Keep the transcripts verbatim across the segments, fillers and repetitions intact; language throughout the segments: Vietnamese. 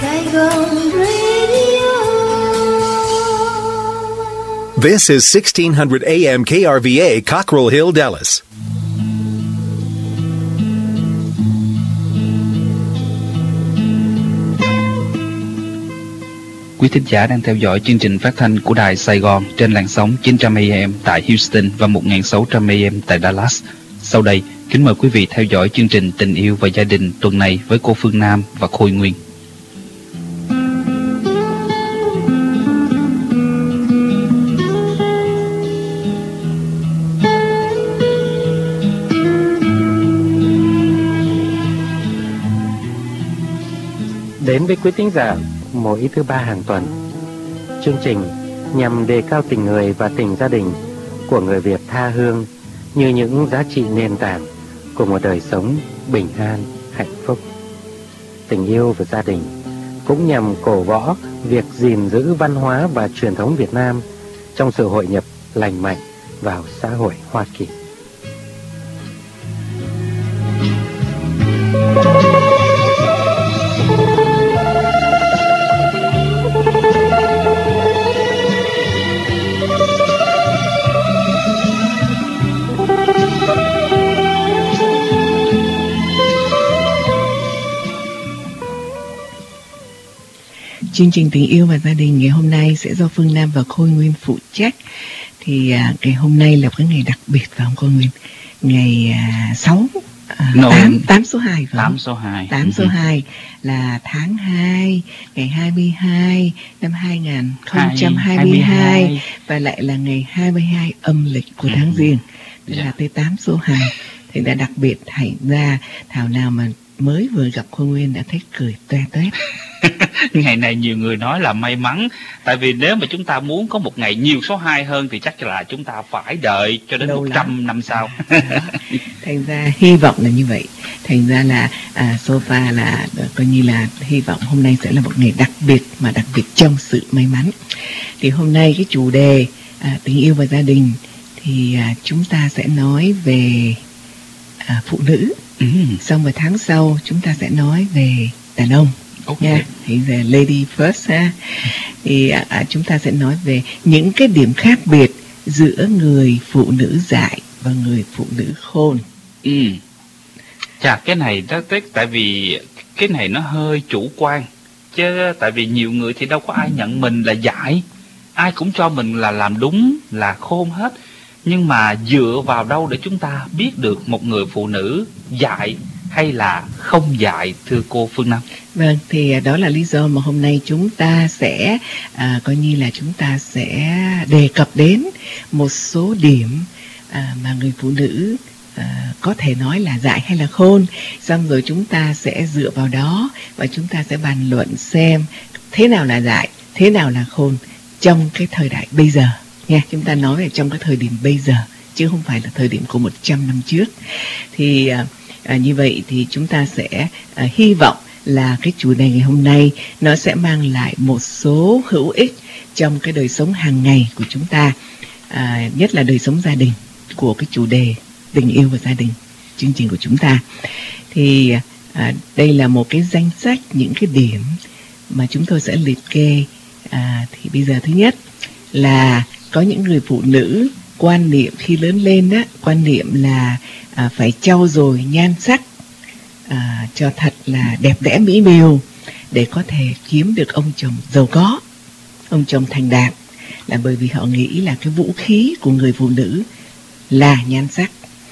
Saigon Radio. This is sixteen hundred A M K R V A, Cockrell Hill, Dallas. Quý thính giả đang theo dõi chương trình phát thanh của Đài Sài Gòn trên làn sóng chín trăm A M tại Houston và một nghìn sáu trăm A M tại Dallas. Sau đây, kính mời quý vị theo dõi chương trình Tình yêu và gia đình tuần này với cô Phương Nam và Khôi Nguyên. Đến với quý thính giả mỗi thứ ba hàng tuần, chương trình nhằm đề cao tình người và tình gia đình của người Việt tha hương như những giá trị nền tảng của một đời sống bình an, hạnh phúc. Tình yêu và gia đình cũng nhằm cổ võ việc gìn giữ văn hóa và truyền thống Việt Nam trong sự hội nhập lành mạnh vào xã hội Hoa Kỳ. Chương trình Tình yêu và gia đình ngày hôm nay sẽ do Phương Nam và Khôi Nguyên phụ trách. Thì à, ngày hôm nay là cái ngày đặc biệt phải không Khôi Nguyên? Ngày à, sáu, à, no, tám, tám số hai phải không? tám số hai. tám số hai là tháng hai, ngày hai mươi hai năm hai nghìn không trăm hai mươi hai và lại là ngày hai mươi hai âm lịch của tháng Giêng. Tức là tới tám số hai. Thì đã đặc biệt thành ra thảo nào mà mới vừa gặp Khôi Nguyên đã thấy cười toe toét. Ngày này nhiều người nói là may mắn. Tại vì nếu mà chúng ta muốn có một ngày nhiều số hai hơn thì chắc là chúng ta phải đợi cho đến một trăm năm sau. Thành ra hy vọng là như vậy. Thành ra là à, Sofa là coi như là hy vọng hôm nay sẽ là một ngày đặc biệt, mà đặc biệt trong sự may mắn. Thì hôm nay cái chủ đề à, tình yêu và gia đình thì à, chúng ta sẽ nói về à, phụ nữ. Ừ. Xong rồi tháng sau chúng ta sẽ nói về đàn ông. Okay. Yeah, thì về lady first ha. Thì à, chúng ta sẽ nói về những cái điểm khác biệt giữa người phụ nữ dại và người phụ nữ khôn. Ừ. Chà, cái này đó, tại vì cái này nó hơi chủ quan. Chứ tại vì nhiều người thì đâu có ai nhận mình là dại. Ai cũng cho mình là làm đúng, là khôn hết. Nhưng mà dựa vào đâu để chúng ta biết được một người phụ nữ dại hay là không dại, thưa cô Phương Nam? Vâng, thì đó là lý do mà hôm nay chúng ta sẽ à, coi như là chúng ta sẽ đề cập đến một số điểm à, mà người phụ nữ à, có thể nói là dại hay là khôn. Xong rồi chúng ta sẽ dựa vào đó và chúng ta sẽ bàn luận xem thế nào là dại, thế nào là khôn trong cái thời đại bây giờ nha. Chúng ta nói về trong cái thời điểm bây giờ chứ không phải là thời điểm của một trăm năm trước. Thì à, À, như vậy thì chúng ta sẽ à, hy vọng là cái chủ đề ngày hôm nay nó sẽ mang lại một số hữu ích trong cái đời sống hàng ngày của chúng ta, à, nhất là đời sống gia đình của cái chủ đề tình yêu và gia đình chương trình của chúng ta. Thì à, đây là một cái danh sách những cái điểm mà chúng tôi sẽ liệt kê. À, thì bây giờ thứ nhất là có những người phụ nữ quan niệm khi lớn lên á, quan niệm là à, phải trau dồi nhan sắc à, cho thật là đẹp đẽ mỹ miều để có thể kiếm được ông chồng giàu có, ông chồng thành đạt, là bởi vì họ nghĩ là cái vũ khí của người phụ nữ là nhan sắc.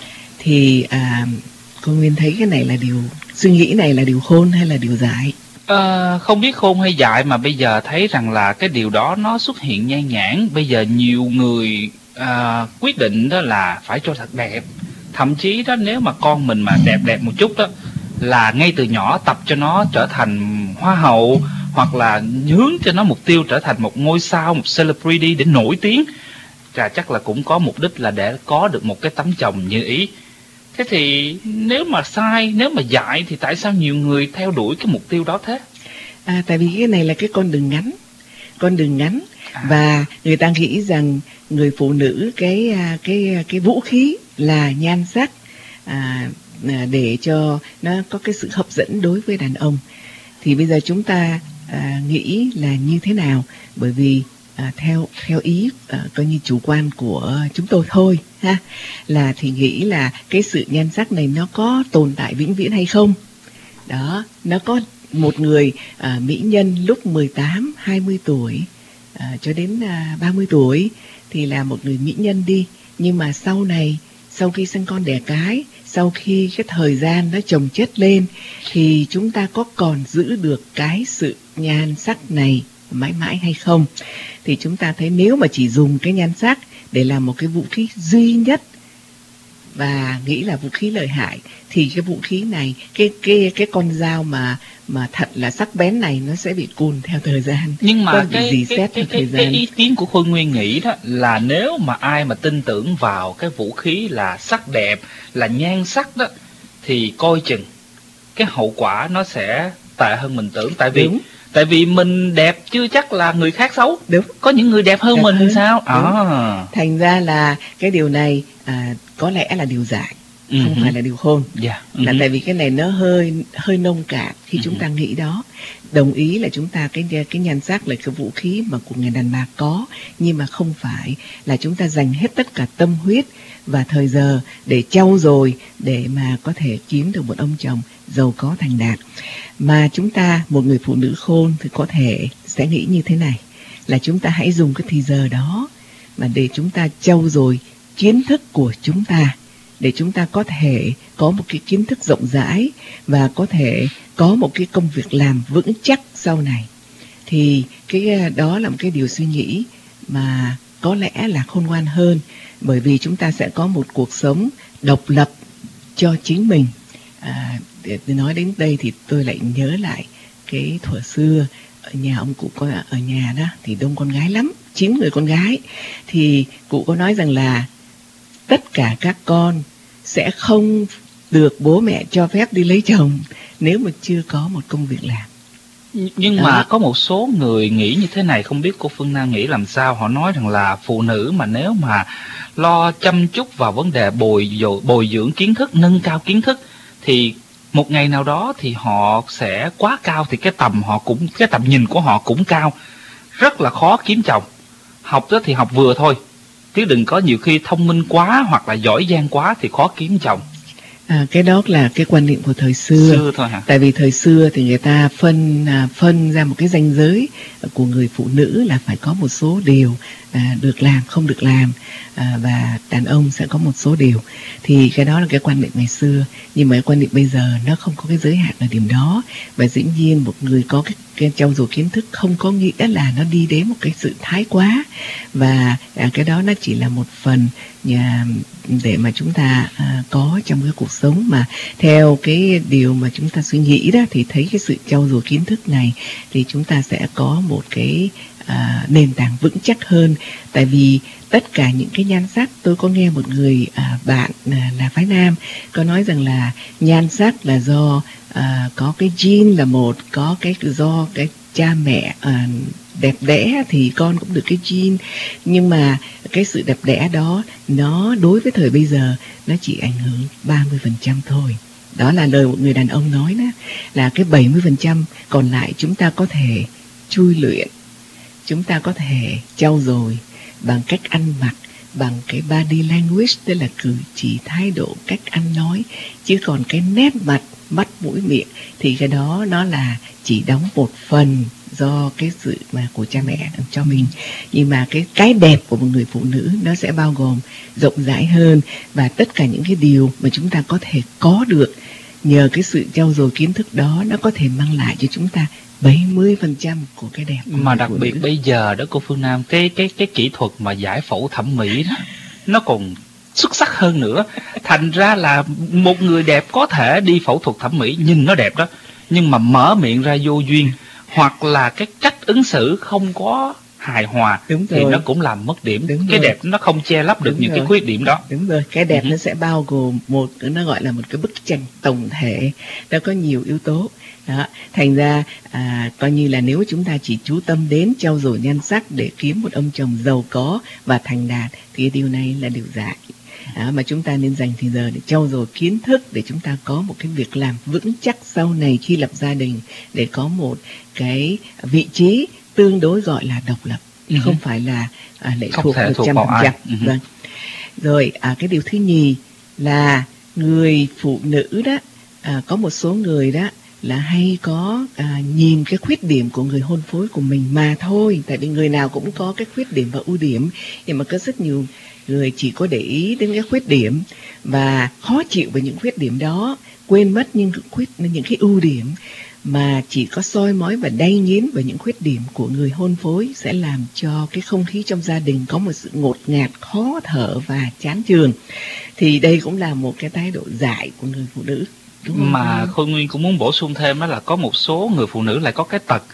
Thì à, cô Nguyên thấy cái này là điều, suy nghĩ này là điều khôn hay là điều dại? À, không biết khôn hay dại mà bây giờ thấy rằng là cái điều đó nó xuất hiện nhan nhản. Bây giờ nhiều người à, quyết định đó là phải cho thật đẹp. Thậm chí đó, nếu mà con mình mà đẹp đẹp một chút đó là ngay từ nhỏ tập cho nó trở thành hoa hậu, hoặc là hướng cho nó mục tiêu trở thành một ngôi sao, một celebrity để nổi tiếng. Chà, chắc là cũng có mục đích là để có được một cái tấm chồng như ý. Thế thì nếu mà sai, nếu mà dại thì tại sao nhiều người theo đuổi cái mục tiêu đó thế? À, tại vì cái này là cái con đường ngắn, con đường ngắn à. Và người ta nghĩ rằng người phụ nữ cái cái cái vũ khí là nhan sắc, à, để cho nó có cái sự hấp dẫn đối với đàn ông. Thì bây giờ chúng ta à, nghĩ là như thế nào, bởi vì à, theo theo ý à, coi như chủ quan của chúng tôi thôi ha, là thì nghĩ là cái sự nhan sắc này nó có tồn tại vĩnh viễn hay không. Đó, nó có một người à, mỹ nhân lúc mười tám, hai mươi tuổi à, cho đến à, ba mươi tuổi thì là một người mỹ nhân đi, nhưng mà sau này, sau khi sinh con đẻ cái, sau khi cái thời gian nó chồng chất lên, thì chúng ta có còn giữ được cái sự nhan sắc này mãi mãi hay không. Thì chúng ta thấy nếu mà chỉ dùng cái nhan sắc để làm một cái vũ khí duy nhất và nghĩ là vũ khí lợi hại, thì cái vũ khí này, cái cái cái con dao mà mà thật là sắc bén này nó sẽ bị cùn theo thời gian. Nhưng mà Có bị cái dì cái, xét cái, theo cái, thời cái gian. ý kiến của Khôi Nguyên nghĩ đó là nếu mà ai mà tin tưởng vào cái vũ khí là sắc đẹp, là nhan sắc đó, thì coi chừng cái hậu quả nó sẽ tệ hơn mình tưởng. Tại vì Đúng. tại vì mình đẹp chưa chắc là người khác xấu. Đúng. Có những người đẹp hơn Đẹp mình hơn. sao? Đúng. À. Thành ra là cái điều này à, có lẽ là điều giải, không Ừ. phải là điều khôn. Dạ. Là Ừ. tại vì cái này nó hơi hơi nông cạn khi Ừ. chúng ta nghĩ đó. Đồng ý là chúng ta cái cái nhan sắc là cái vũ khí mà của người đàn bà có, nhưng mà không phải là chúng ta dành hết tất cả tâm huyết và thời giờ để trau dồi để mà có thể kiếm được một ông chồng giàu có thành đạt. Mà chúng ta, một người phụ nữ khôn thì có thể sẽ nghĩ như thế này, là chúng ta hãy dùng cái thì giờ đó mà để chúng ta trau dồi kiến thức của chúng ta, để chúng ta có thể có một cái kiến thức rộng rãi và có thể có một cái công việc làm vững chắc sau này. Thì cái đó là một cái điều suy nghĩ mà có lẽ là khôn ngoan hơn, bởi vì chúng ta sẽ có một cuộc sống độc lập cho chính mình. À, để nói đến đây thì tôi lại nhớ lại cái thuở xưa ở nhà ông cụ, có ở nhà đó thì đông con gái lắm, chín người con gái, thì cụ có nói rằng là tất cả các con sẽ không được bố mẹ cho phép đi lấy chồng nếu mà chưa có một công việc làm. Nhưng Đó. mà có một số người nghĩ như thế này, không biết cô Phương Nam nghĩ làm sao. Họ nói rằng là phụ nữ mà nếu mà lo chăm chút vào vấn đề bồi dồi, bồi dưỡng kiến thức, nâng cao kiến thức, thì một ngày nào đó thì họ sẽ quá cao, thì cái tầm họ cũng cái tầm nhìn của họ cũng cao, rất là khó kiếm chồng. Học đó thì học vừa thôi, chứ đừng có nhiều khi thông minh quá hoặc là giỏi giang quá thì khó kiếm chồng. À, cái đó là cái quan niệm của thời xưa. Xưa thôi hả? Tại vì thời xưa thì người ta phân à, phân ra một cái ranh giới của người phụ nữ là phải có một số điều à, được làm, không được làm, à, và đàn ông sẽ có một số điều. Thì cái đó là cái quan niệm ngày xưa. Nhưng mà cái quan niệm bây giờ nó không có cái giới hạn ở điểm đó. Và dĩ nhiên một người có cái, cái trau dồi kiến thức không có nghĩa là nó đi đến một cái sự thái quá. Và à, cái đó nó chỉ là một phần nhà, để mà chúng ta à, có trong cái cuộc sống. Mà theo cái điều mà chúng ta suy nghĩ đó, thì thấy cái sự trau dồi kiến thức này thì chúng ta sẽ có một cái à, nền tảng vững chắc hơn. Tại vì tất cả những cái nhan sắc, tôi có nghe một người à, bạn à, là phái nam có nói rằng là nhan sắc là do à, có cái gene là một, có cái do cái cha mẹ à, đẹp đẽ thì con cũng được cái gene, nhưng mà cái sự đẹp đẽ đó nó đối với thời bây giờ nó chỉ ảnh hưởng ba mươi phần trăm thôi. Đó là lời một người đàn ông nói đó, là cái bảy mươi phần trăm còn lại chúng ta có thể chui luyện, chúng ta có thể trau dồi bằng cách ăn mặc, bằng cái body language, tức là cử chỉ, thái độ, cách ăn nói. Chứ còn cái nét mặt, mắt, mũi, miệng thì cái đó nó là chỉ đóng một phần do cái sự mà của cha mẹ cho mình. Nhưng mà cái cái đẹp của một người phụ nữ nó sẽ bao gồm rộng rãi hơn, và tất cả những cái điều mà chúng ta có thể có được nhờ cái sự trau dồi kiến thức đó, nó có thể mang lại cho chúng ta bảy mươi phần trăm của cái đẹp của Mà người đặc phụ biệt nữ. bây giờ đó cô Phương Nam, cái cái cái kỹ thuật mà giải phẫu thẩm mỹ đó nó còn xuất sắc hơn nữa. Thành ra là một người đẹp có thể đi phẫu thuật thẩm mỹ nhìn nó đẹp đó, nhưng mà mở miệng ra vô duyên, hoặc là cái cách ứng xử không có hài hòa, Đúng thì rồi. nó cũng làm mất điểm. Đúng Cái rồi. đẹp nó không che lấp được Đúng những rồi. cái khuyết điểm đó. Đúng rồi, cái đẹp Ừ. nó sẽ bao gồm một, nó gọi là một cái bức tranh tổng thể, nó có nhiều yếu tố. Đó, thành ra à, coi như là nếu chúng ta chỉ chú tâm đến trau dồi nhan sắc để kiếm một ông chồng giàu có và thành đạt thì điều này là điều dại. À, mà chúng ta nên dành thời giờ để trau dồi kiến thức, để chúng ta có một cái việc làm vững chắc sau này khi lập gia đình, để có một cái vị trí tương đối gọi là độc lập, uh-huh. không phải là à, lệ không thuộc một trăm phần trăm. Vâng. Rồi à, cái điều thứ nhì là người phụ nữ đó, à, có một số người đó là hay có à, nhìn cái khuyết điểm của người hôn phối của mình mà thôi. Tại vì người nào cũng có cái khuyết điểm và ưu điểm, nhưng mà có rất nhiều người chỉ có để ý đến cái khuyết điểm và khó chịu với những khuyết điểm đó, quên mất những khuyết những cái ưu điểm, mà chỉ có soi mói và đay nghiến vào những khuyết điểm của người hôn phối, sẽ làm cho cái không khí trong gia đình có một sự ngột ngạt, khó thở và chán chường. Thì đây cũng là một cái thái độ dại của người phụ nữ. Đúng không? Mà Khôi Nguyên cũng muốn bổ sung thêm đó là có một số người phụ nữ lại có cái tật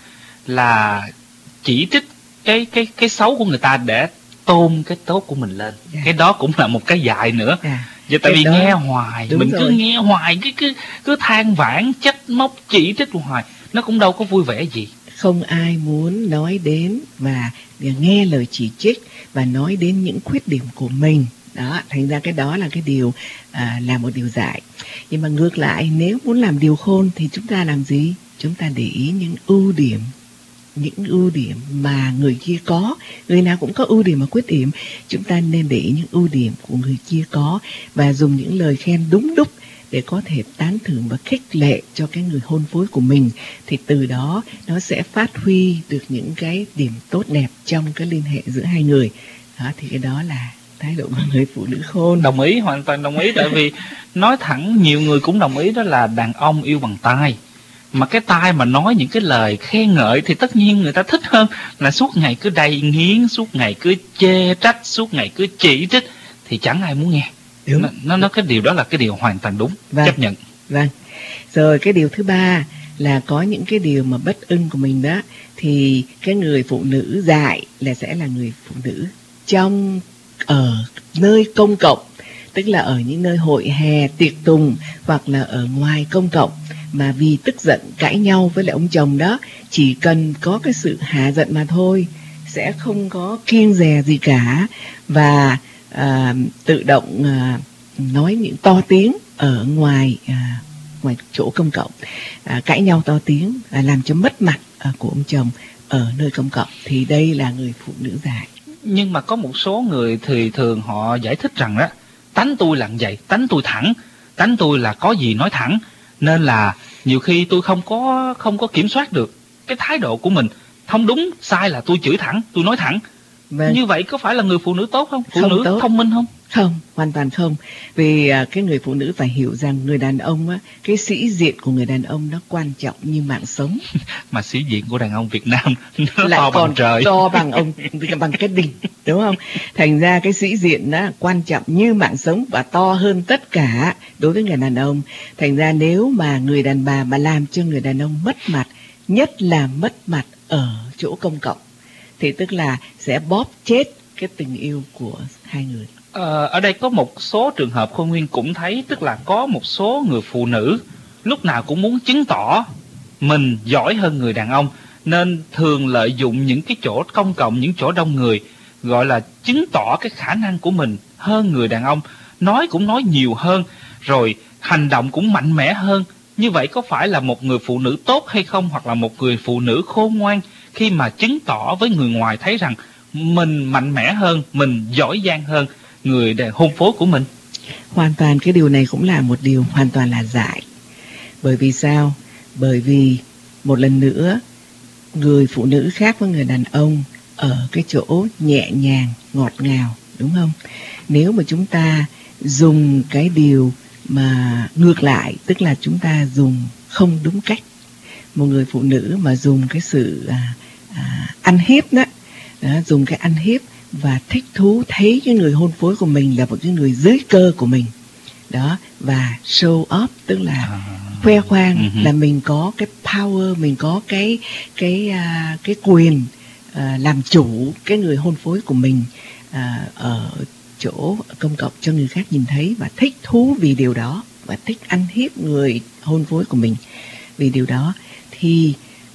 là chỉ trích cái cái cái xấu của người ta để tôn cái tốt của mình lên. Yeah. Cái đó cũng là một cái dại nữa. Yeah. Giờ tại vì đó, nghe hoài, mình rồi. cứ nghe hoài, cứ cứ cứ than vãn, trách móc, chỉ trích hoài, nó cũng đâu có vui vẻ gì. Không ai muốn nói đến và nghe lời chỉ trích và nói đến những khuyết điểm của mình. Đó, thành ra cái đó là cái điều à, là một điều dại. Nhưng mà ngược lại, nếu muốn làm điều khôn thì chúng ta làm gì? Chúng ta để ý những ưu điểm, những ưu điểm mà người kia có. Người nào cũng có ưu điểm và khuyết điểm. Chúng ta nên để ý những ưu điểm của người kia có và dùng những lời khen đúng đúc để có thể tán thưởng và khích lệ cho cái người hôn phối của mình. Thì từ đó nó sẽ phát huy được những cái điểm tốt đẹp trong cái liên hệ giữa hai người. Đó, thì cái đó là thái độ của người phụ nữ khôn. Đồng ý, hoàn toàn đồng ý. Tại vì nói thẳng, nhiều người cũng đồng ý đó là đàn ông yêu bằng tai. Mà cái tai mà nói những cái lời khen ngợi thì tất nhiên người ta thích hơn là suốt ngày cứ đay nghiến, suốt ngày cứ chê trách, suốt ngày cứ chỉ trích thì chẳng ai muốn nghe. Đúng. Nó, nó, nó cái điều đó là cái điều hoàn toàn đúng, vâng. chấp nhận. Vâng. Rồi cái điều thứ ba là có những cái điều mà bất ưng của mình đó, thì cái người phụ nữ dại là sẽ là người phụ nữ trong ở nơi công cộng, tức là ở những nơi hội hè, tiệc tùng hoặc là ở ngoài công cộng, mà vì tức giận cãi nhau với lại ông chồng đó, chỉ cần có cái sự hạ giận mà thôi, sẽ không có kiêng dè gì cả, và à, tự động à, nói những to tiếng ở ngoài à, ngoài chỗ công cộng, à, cãi nhau to tiếng, à, làm cho mất mặt à, của ông chồng ở nơi công cộng. Thì đây là người phụ nữ dại. Nhưng mà có một số người thì thường họ giải thích rằng đó, tánh tôi là vậy, tánh tôi thẳng, tánh tôi là có gì nói thẳng, nên là nhiều khi tôi không có không có kiểm soát được cái thái độ của mình, không đúng sai là tôi chửi thẳng, tôi nói thẳng. Vâng. Như vậy có phải là người phụ nữ tốt không? Phụ không nữ tốt. thông minh không? Không, hoàn toàn không. Vì à, cái người phụ nữ phải hiểu rằng người đàn ông á, cái sĩ diện của người đàn ông nó quan trọng như mạng sống. Mà sĩ diện của đàn ông Việt Nam nó lại to còn bằng trời, to bằng ông bằng cái đỉnh, đúng không? Thành ra cái sĩ diện nó quan trọng như mạng sống và to hơn tất cả đối với người đàn ông. Thành ra nếu mà người đàn bà mà làm cho người đàn ông mất mặt, nhất là mất mặt ở chỗ công cộng, thì tức là sẽ bóp chết cái tình yêu của hai người. Ờ, ở đây có một số trường hợp Khôi Nguyên cũng thấy, tức là có một số người phụ nữ lúc nào cũng muốn chứng tỏ mình giỏi hơn người đàn ông, nên thường lợi dụng những cái chỗ công cộng, những chỗ đông người, gọi là chứng tỏ cái khả năng của mình hơn người đàn ông, nói cũng nói nhiều hơn, rồi hành động cũng mạnh mẽ hơn. Như vậy có phải là một người phụ nữ tốt hay không, hoặc là một người phụ nữ khôn ngoan khi mà chứng tỏ với người ngoài thấy rằng mình mạnh mẽ hơn, mình giỏi giang hơn người đàn hôn phối của mình? Hoàn toàn cái điều này cũng là một điều hoàn toàn là dại. Bởi vì sao? Bởi vì một lần nữa, người phụ nữ khác với người đàn ông ở cái chỗ nhẹ nhàng, ngọt ngào, đúng không? Nếu mà chúng ta dùng cái điều mà ngược lại, tức là chúng ta dùng không đúng cách, một người phụ nữ mà dùng cái sự à, à, ăn hiếp đó, đó, dùng cái ăn hiếp và thích thú thấy cái người hôn phối của mình là một cái người dưới cơ của mình đó, và show off, tức là à, khoe khoang uh-huh. là mình có cái power, mình có cái cái uh, cái quyền uh, làm chủ cái người hôn phối của mình uh, ở chỗ công cộng cho người khác nhìn thấy, và thích thú vì điều đó, và thích ăn hiếp người hôn phối của mình vì điều đó. Thì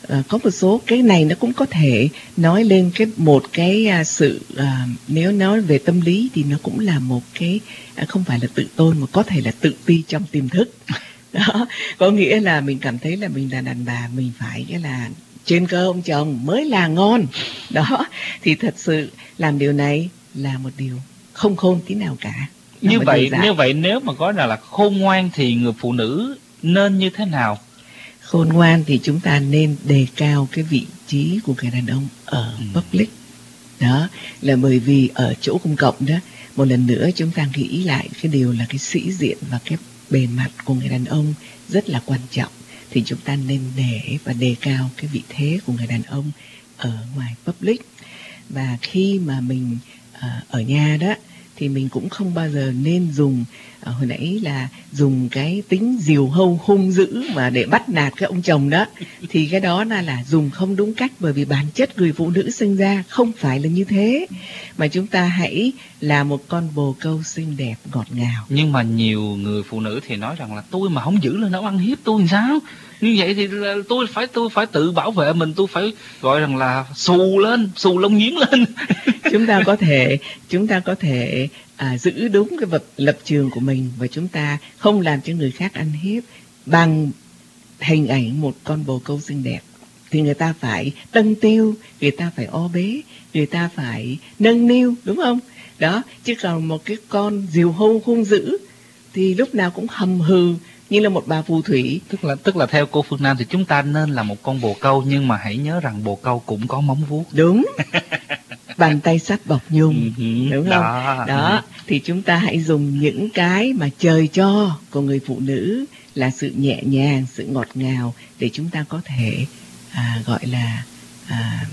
À, có một số cái này nó cũng có thể nói lên cái một cái à, sự à, nếu nói về tâm lý thì nó cũng là một cái à, không phải là tự tôn mà có thể là tự ti trong tiềm thức. Đó, có nghĩa là mình cảm thấy là mình là đàn bà, mình phải cái là trên cơ ông chồng mới là ngon. Đó, thì thật sự làm điều này là một điều không khôn tí nào cả. Như vậy như vậy nếu mà có là, là khôn ngoan thì người phụ nữ nên như thế nào? Khôn ngoan thì chúng ta nên đề cao cái vị trí của người đàn ông ở ừ. public. Đó là bởi vì ở chỗ công cộng đó, một lần nữa chúng ta nghĩ lại cái điều là cái sĩ diện và cái bề mặt của người đàn ông rất là quan trọng. Thì chúng ta nên để và đề cao cái vị thế của người đàn ông ở ngoài public. Và khi mà mình à, ở nhà đó thì mình cũng không bao giờ nên dùng à, hồi nãy là dùng cái tính diều hâu hung dữ mà để bắt nạt cái ông chồng đó, thì cái đó là là dùng không đúng cách, bởi vì bản chất người phụ nữ sinh ra không phải là như thế, mà chúng ta hãy là một con bồ câu xinh đẹp ngọt ngào. Nhưng mà nhiều người phụ nữ thì nói rằng là tôi mà không giữ lời nấu ăn hiếp tôi làm sao? Như vậy thì là tôi phải tôi phải tự bảo vệ mình, tôi phải gọi rằng là xù lên, xù lông nhím lên. Chúng ta có thể chúng ta có thể à, giữ đúng cái vật lập trường của mình, và chúng ta không làm cho người khác ăn hiếp bằng hình ảnh một con bồ câu xinh đẹp. Thì người ta phải tân tiêu, người ta phải o bế, người ta phải nâng niu, đúng không? Đó, chứ còn một cái con diều hâu hung dữ thì lúc nào cũng hầm hừ như là một bà phù thủy. Tức là tức là theo cô Phương Nam thì chúng ta nên là một con bồ câu, nhưng mà hãy nhớ rằng bồ câu cũng có móng vuốt. Đúng. Bàn tay sắt bọc nhung, uh-huh. đúng không? Đó, Đó. Uh-huh. Thì chúng ta hãy dùng những cái mà trời cho của người phụ nữ là sự nhẹ nhàng, sự ngọt ngào, để chúng ta có thể à, gọi là à,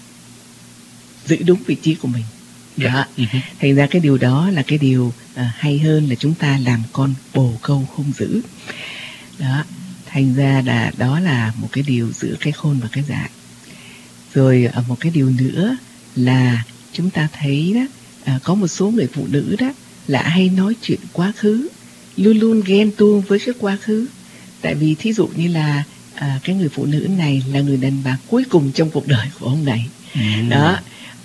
giữ đúng vị trí của mình. Đó. Yeah. Uh-huh. Thành ra cái điều đó là cái điều à, hay hơn là chúng ta làm con bồ câu hung dữ. Đó. Thành ra là đó là một cái điều giữa cái khôn và cái dại. Rồi à, một cái điều nữa là chúng ta thấy đó, à, có một số người phụ nữ đó là hay nói chuyện quá khứ, luôn luôn ghen tuông với cái quá khứ. Tại vì thí dụ như là à, cái người phụ nữ này là người đàn bà cuối cùng trong cuộc đời của ông này. Ừ. Đó,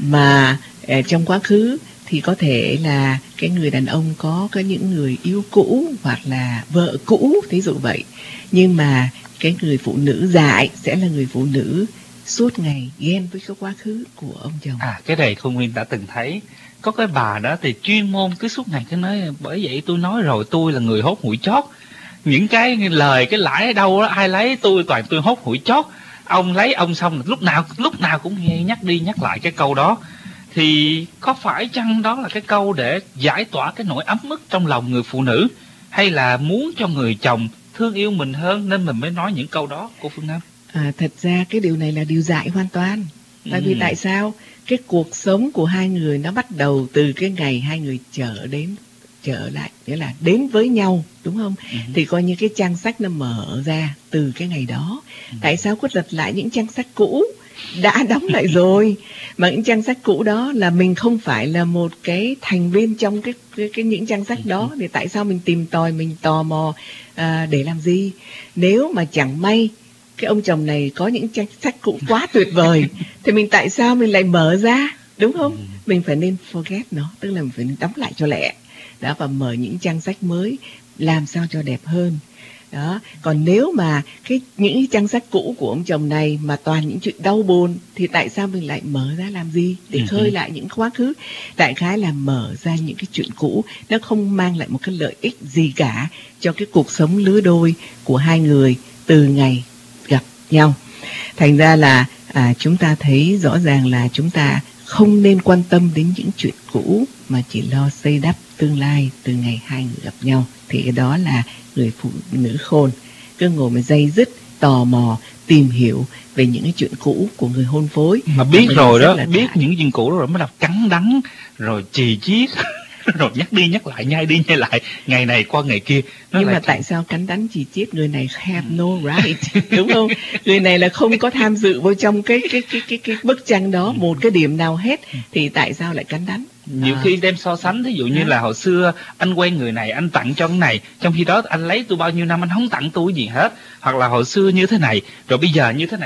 mà à, trong quá khứ thì có thể là cái người đàn ông có có những người yêu cũ hoặc là vợ cũ, thí dụ vậy. Nhưng mà cái người phụ nữ dại sẽ là người phụ nữ suốt ngày ghen với cái quá khứ của ông chồng. À, cái này Không Nguyên đã từng thấy. Có cái bà đó thì chuyên môn cứ suốt ngày cứ nói, bởi vậy tôi nói rồi, tôi là người hốt hụi chót. Những cái lời, cái lãi ở đâu đó, ai lấy tôi toàn tôi hốt hụi chót. Ông lấy ông xong lúc nào lúc nào cũng nghe nhắc đi nhắc lại cái câu đó. Thì có phải chăng đó là cái câu để giải tỏa cái nỗi ấm ức trong lòng người phụ nữ, hay là muốn cho người chồng thương yêu mình hơn nên mình mới nói những câu đó, cô Phương Nam? À, thật ra cái điều này là điều dại hoàn toàn. Tại ừ. vì tại sao? Cái cuộc sống của hai người nó bắt đầu từ cái ngày hai người trở đến trở lại, nghĩa là đến với nhau, đúng không? Ừ. Thì coi như cái trang sách nó mở ra từ cái ngày đó. Ừ. Tại sao cứ lật lại những trang sách cũ đã đóng lại rồi? Mà những trang sách cũ đó là mình không phải là một cái thành viên trong cái cái, cái những trang sách đó, thì tại sao mình tìm tòi, mình tò mò à, để làm gì? Nếu mà chẳng may cái ông chồng này có những trang sách cũ quá tuyệt vời thì mình tại sao mình lại mở ra, đúng không? Ừ. Mình phải nên forget nó, tức là mình phải nên đóng lại cho lẹ đó, và mở những trang sách mới làm sao cho đẹp hơn đó. Còn nếu mà cái những cái trang sách cũ của ông chồng này mà toàn những chuyện đau buồn thì tại sao mình lại mở ra làm gì? Để khơi ừ. lại những quá khứ. Đại khái là mở ra những cái chuyện cũ, nó không mang lại một cái lợi ích gì cả cho cái cuộc sống lứa đôi của hai người từ ngày gặp nhau. Thành ra là à, chúng ta thấy rõ ràng là chúng ta không nên quan tâm đến những chuyện cũ, mà chỉ lo xây đắp tương lai từ ngày hai người gặp nhau. Thì cái đó là người phụ nữ khôn, cứ ngồi mà day dứt tò mò tìm hiểu về những cái chuyện cũ của người hôn phối. Mà biết rồi đó, biết thải. Những chuyện cũ rồi mới là cắn đắng, rồi chì chiết, rồi nhắc đi nhắc lại, nhai đi nhai lại, ngày này qua ngày kia. Nó nhưng mà thì... tại sao cắn đắng chì chiết? Người này have no right, đúng không? Người này là không có tham dự vào trong cái cái cái cái cái bức tranh đó một cái điểm nào hết, thì tại sao lại cắn đắng? Nhiều à. khi đem so sánh, thí dụ như à. là hồi xưa anh quen người này, anh tặng cho cái này, trong khi đó anh lấy tôi bao nhiêu năm anh không tặng tôi gì hết. Hoặc là hồi xưa như thế này, rồi bây giờ như thế này.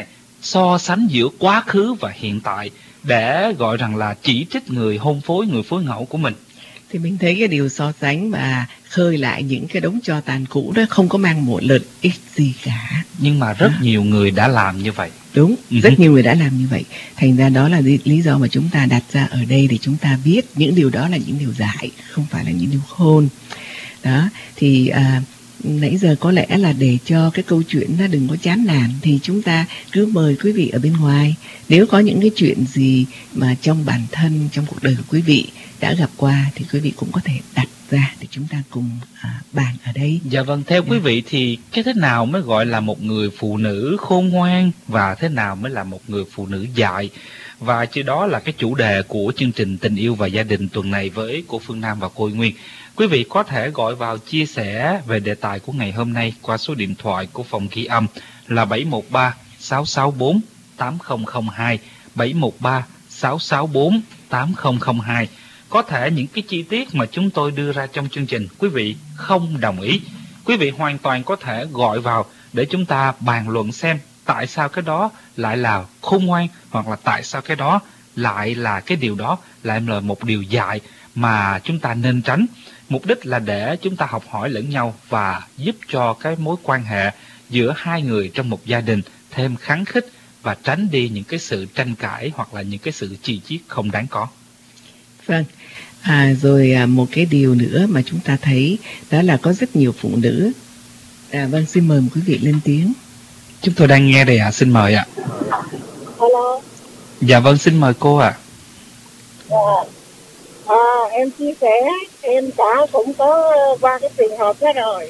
so sánh giữa quá khứ và hiện tại để gọi rằng là chỉ trích người hôn phối, người phối ngẫu của mình. Thì mình thấy cái điều so sánh và khơi lại những cái đống tro tàn cũ đó không có mang một lợi ích gì cả. Nhưng mà rất à. nhiều người đã làm như vậy. Đúng, uh-huh. rất nhiều người đã làm như vậy. Thành ra đó là lý do mà chúng ta đặt ra ở đây để chúng ta biết những điều đó là những điều dại, không phải là những điều khôn. Đó, thì à, nãy giờ có lẽ là để cho cái câu chuyện nó đừng có chán nản thì chúng ta cứ mời quý vị ở bên ngoài. Nếu có những cái chuyện gì mà trong bản thân, trong cuộc đời của quý vị đã gặp qua thì quý vị cũng có thể đặt ra để chúng ta cùng à, bàn ở đây. Dạ vâng, theo yeah. quý vị thì cái thế nào mới gọi là một người phụ nữ khôn ngoan và thế nào mới là một người phụ nữ dại? Và chứ đó là cái chủ đề của chương trình Tình Yêu và Gia Đình tuần này với cô Phương Nam và cô Nguyên. Quý vị có thể gọi vào chia sẻ về đề tài của ngày hôm nay qua số điện thoại của phòng ghi âm là bảy một ba sáu sáu bốn tám không không hai, bảy một ba sáu sáu bốn tám không không hai. Có thể những cái chi tiết mà chúng tôi đưa ra trong chương trình quý vị không đồng ý, quý vị hoàn toàn có thể gọi vào để chúng ta bàn luận xem tại sao cái đó lại là khôn ngoan, hoặc là tại sao cái đó lại là cái điều đó lại là một điều dại mà chúng ta nên tránh. Mục đích là để chúng ta học hỏi lẫn nhau và giúp cho cái mối quan hệ giữa hai người trong một gia đình thêm khăng khít và tránh đi những cái sự tranh cãi hoặc là những cái sự chi chiết không đáng có. Vâng, à, rồi à, một cái điều nữa mà chúng ta thấy đó là có rất nhiều phụ nữ. À, vâng, xin mời quý vị lên tiếng. Chúng tôi đang nghe đây ạ, à. Xin mời ạ. À. Hello. Dạ vâng, xin mời cô ạ. À. Dạ. À, em chia sẻ, em đã cũng có qua cái trường hợp đó rồi.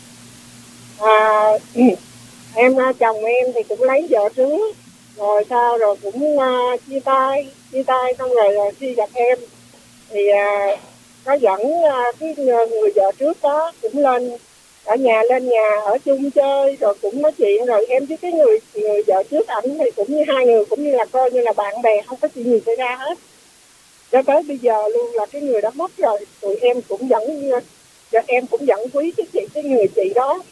À, em chồng em thì cũng lấy vợ trước, rồi sao rồi cũng uh, chia tay, chia tay xong rồi, rồi khi gặp em thì uh, có dẫn uh, cái người vợ trước đó cũng lên ở nhà lên nhà ở chung chơi rồi cũng nói chuyện, rồi em với cái người người vợ trước ảnh thì cũng như hai người cũng như là coi như là bạn bè, không có chuyện gì xảy ra hết. Cho tới bây giờ luôn là cái người đã mất rồi, tụi em cũng vẫn em cũng vẫn quý cái chị cái người chị đó,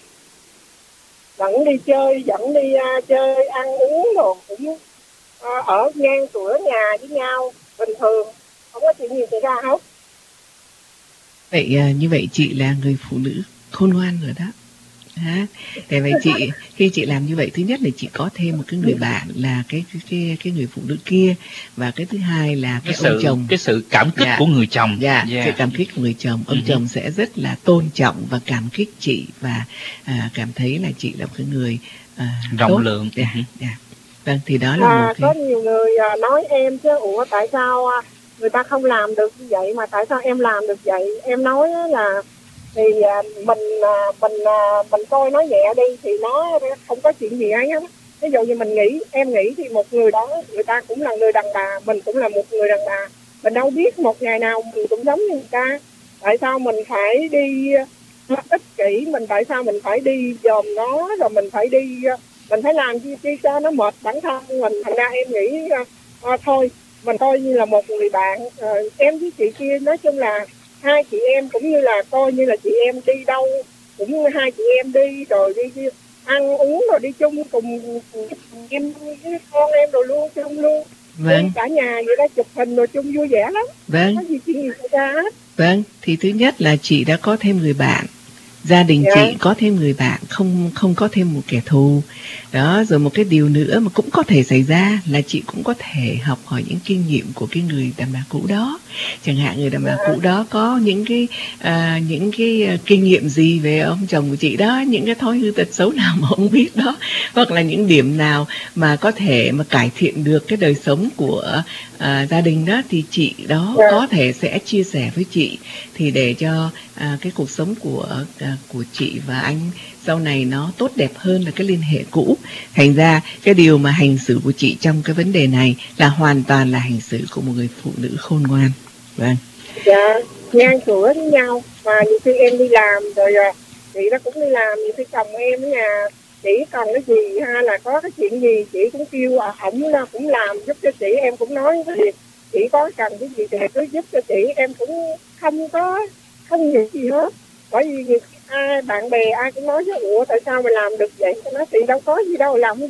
vẫn đi chơi, vẫn đi uh, chơi ăn uống rồi cũng uh, ở ngang cửa nhà với nhau bình thường, không có chuyện gì xảy ra hết. Vậy uh, như vậy chị là người phụ nữ khôn ngoan rồi đó. À, tại vậy chị khi chị làm như vậy, thứ nhất là chị có thêm một cái người bạn là cái cái cái, cái người phụ nữ kia, và cái thứ hai là cái, cái ông sự, chồng, cái sự cảm kích dạ, của người chồng, dạ, yeah. sự cảm kích của người chồng, ông uh-huh. chồng sẽ rất là tôn trọng và cảm kích chị và à, cảm thấy là chị là một cái người à, rộng tốt. lượng. Dạ, uh-huh. dạ. Vâng, thì đó là à, một cái... có nhiều người nói em chứ, ủa tại sao người ta không làm được như vậy mà tại sao em làm được vậy? Em nói là thì mình mình mình coi nó nhẹ đi thì nó không có chuyện gì ấy hết. Ví dụ như mình nghĩ, em nghĩ thì một người đó người ta cũng là người đàn bà, mình cũng là một người đàn bà, mình đâu biết một ngày nào mình cũng giống như người ta. Tại sao mình phải đi ích kỷ, mình tại sao mình phải đi dòm nó, rồi mình phải đi mình phải làm chi chi cho nó mệt bản thân mình. Thành ra em nghĩ à, thôi mình coi như là một người bạn. À, em với chị kia nói chung là hai chị em cũng như là coi như là chị em đi đâu cũng hai chị em đi rồi đi, đi ăn uống rồi đi chung cùng em với con em rồi luôn chung luôn. Vâng. Cả nhà vậy đó, chụp hình rồi chung vui vẻ lắm. Vâng. Có gì chuyện gì xảy ra hết. Vâng, thì thứ nhất là chị đã có thêm người bạn, gia đình yeah. chị có thêm người bạn, không không có thêm một kẻ thù. Đó, rồi một cái điều nữa mà cũng có thể xảy ra là chị cũng có thể học hỏi những kinh nghiệm của cái người đàn bà cũ đó. Chẳng hạn người đàn bà cũ đó có những cái à, những cái uh, kinh nghiệm gì về ông chồng của chị đó, những cái thói hư tật xấu nào mà ông biết đó, hoặc là những điểm nào mà có thể mà cải thiện được cái đời sống của uh, gia đình đó, thì chị đó yeah. có thể sẽ chia sẻ với chị, thì để cho uh, cái cuộc sống của uh, của chị và anh sau này nó tốt đẹp hơn là cái liên hệ cũ. Thành ra cái điều mà hành xử của chị trong cái vấn đề này là hoàn toàn là hành xử của một người phụ nữ khôn ngoan. Vâng. Dạ, ngang cửa với nhau. Và nhiều khi em đi làm rồi chị đó cũng đi làm, nhiều khi chồng em ở nhà chỉ cần cái gì ha là có cái chuyện gì chị cũng kêu à, ổng cũng làm giúp cho chị. Em cũng nói thì chị có cần cái gì thì cứ giúp cho chị, em cũng không có không nghĩ gì hết. Bởi vì ai bạn bè ai cũng nói chứ ủa tại sao mày làm được vậy? Nó thì đâu có gì đâu làm không được.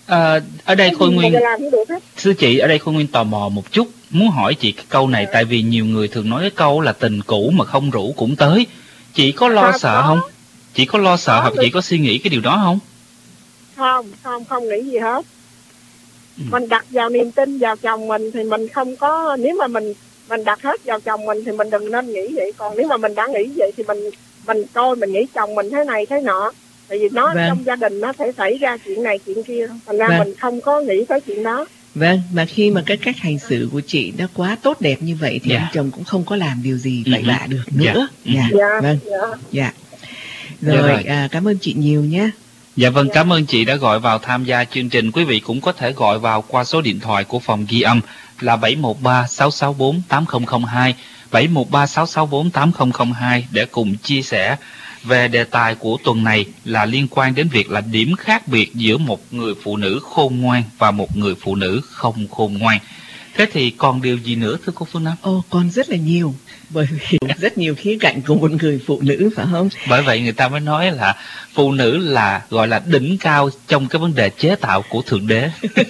À, ở đây Cái Khôi gì Nguyên, mình làm cũng được hết. thưa chị, ở đây Khôi Nguyên tò mò một chút, muốn hỏi chị cái câu này, tại vì nhiều người thường nói cái câu là tình cũ mà không rủ cũng tới. Chị có lo Không, sợ có. không? Chị có lo sợ Có, hoặc tôi- chị có suy nghĩ cái điều đó không? Không, không, không nghĩ gì hết. Ừ. Mình đặt vào niềm tin vào chồng mình thì mình không có, nếu mà mình mình đặt hết vào chồng mình thì mình đừng nên nghĩ vậy. Còn nếu mà mình đã nghĩ vậy thì mình mình coi mình nghĩ chồng mình thế này thế nọ, tại vì nó Vâng. trong gia đình nó sẽ xảy ra chuyện này chuyện kia, thành ra Vâng. mình không có nghĩ tới chuyện đó. Vâng, mà khi mà cái cách hành xử của chị nó quá tốt đẹp như vậy thì Dạ. ông chồng cũng không có làm điều gì Ừ bậy hứ. bạ được Dạ. nữa. Ừ. Dạ. Dạ, Vâng, dạ. dạ. Dạ Rồi, rồi. à, cảm ơn chị nhiều nhé. Dạ vâng, cảm ơn chị đã gọi vào tham gia chương trình. Quý vị cũng có thể gọi vào qua số điện thoại của phòng ghi âm là bảy một ba sáu sáu bốn tám không không hai, bảy một ba sáu sáu bốn tám không không hai để cùng chia sẻ về đề tài của tuần này là liên quan đến việc là điểm khác biệt giữa một người phụ nữ khôn ngoan và một người phụ nữ không khôn ngoan. Thế thì còn điều gì nữa thưa cô Phương Nam? Ồ, còn rất là nhiều, bởi vì rất nhiều khía cạnh của một người phụ nữ, phải không? Bởi vậy người ta mới nói là phụ nữ là gọi là đỉnh cao trong cái vấn đề chế tạo của Thượng Đế.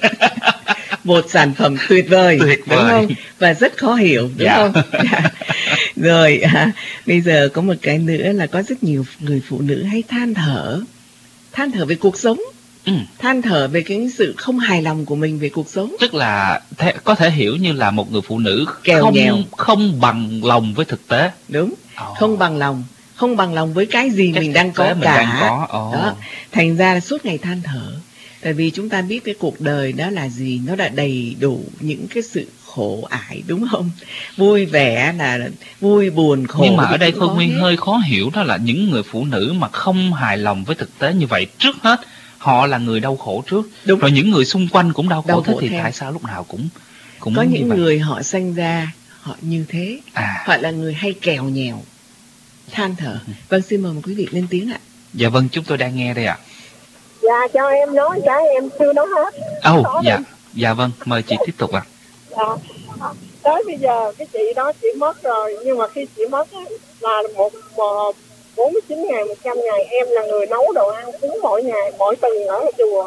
Một sản phẩm tuyệt vời, Tuyệt đúng vời. không? Và rất khó hiểu, đúng Dạ. không? Dạ. Rồi, à, bây giờ có một cái nữa là có rất nhiều người phụ nữ hay than thở, than thở về cuộc sống, Ừ. than thở về cái sự không hài lòng của mình về cuộc sống. Tức là thế, có thể hiểu như là một người phụ nữ Kèo không nhèo. không bằng lòng với thực tế. Đúng, Ồ. không bằng lòng, không bằng lòng với cái gì Cái mình đang thực tế có mình cả. đang có. Ồ. Đó, thành ra là suốt ngày than thở. Tại vì chúng ta biết cái cuộc đời đó là gì, nó đã đầy đủ những cái sự khổ ải, đúng không? Vui vẻ là vui, buồn, khổ. Nhưng mà thì ở đây cũng Khôi có Nguyên hết. hơi khó hiểu, đó là những người phụ nữ mà không hài lòng với thực tế như vậy, trước hết họ là người đau khổ trước, Đúng. rồi những người xung quanh cũng đau khổ. Đau Thế khổ thì theo. tại sao lúc nào cũng cũng Có như những vậy? người họ sinh ra họ như thế, À, họ là người hay kèo nhèo, than thở. Vâng, xin mời một quý vị lên tiếng ạ. dạ vâng, chúng tôi đang nghe đây ạ. Dạ, cho em nói cái em chưa nói hết. Ồ, Có dạ, đi. dạ vâng, mời chị tiếp tục ạ. Dạ. Tới bây giờ cái chị đó chị mất rồi, nhưng mà khi chị mất á, là một một- bốn mươi chín ngày, một trăm ngày em là người nấu đồ ăn cúng mỗi ngày, mỗi tuần ở chùa.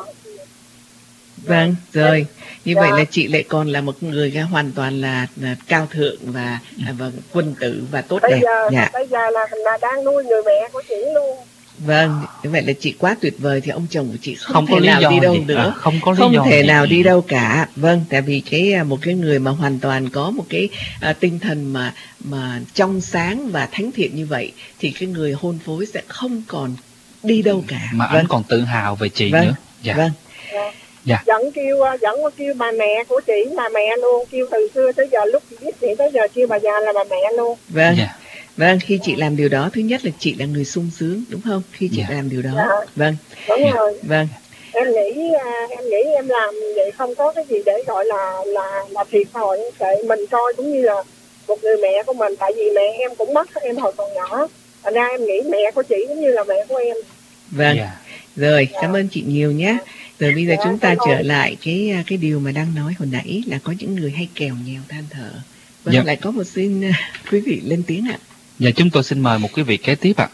Vâng, rồi. Như Dạ. vậy là chị lại còn là một người ga- hoàn toàn là, là cao thượng và, và quân tử và tốt Bây đẹp. giờ Dạ. bây giờ là là đang nuôi người mẹ của chị luôn. Vâng, như vậy là chị quá tuyệt vời thì ông chồng của chị không, Không thể có lý nào do đi đâu gì. nữa. À, không có lý Không do thể gì. nào đi đâu cả. Vâng, tại vì cái à, một cái người mà hoàn toàn có một cái à, tinh thần mà mà trong sáng và thánh thiện như vậy thì cái người hôn phối sẽ không còn đi đâu cả. Mà Vâng. anh còn tự hào về chị Vâng. nữa. Dạ. Vâng. Dạ. Dẫn kêu dẫn kêu bà mẹ của chị là mẹ luôn, kêu từ xưa tới giờ, lúc chị biết chị tới giờ kêu bà già là bà mẹ luôn. Vâng. Dạ. Vâng, khi chị làm điều đó, thứ nhất là chị là người sung sướng, đúng không? Khi chị Dạ. làm điều đó. Dạ. Vâng, Đúng rồi. vâng, Em nghĩ à, em nghĩ em làm vậy không có cái gì để gọi là là là thiệt thòi, tại mình coi cũng như là một người mẹ của mình, tại vì mẹ em cũng mất em hồi còn nhỏ, thành ra em nghĩ mẹ của chị cũng như là mẹ của em. vâng. Dạ. Rồi, cảm ơn chị nhiều nhé. Rồi bây giờ Dạ, chúng ta cảm ơn. trở lại cái cái điều mà đang nói hồi nãy là có những người hay kèo nhèo than thở. Vâng, Dạ. lại có một xin à, quý vị lên tiếng ạ. Dạ, chúng tôi xin mời một quý vị kế tiếp ạ.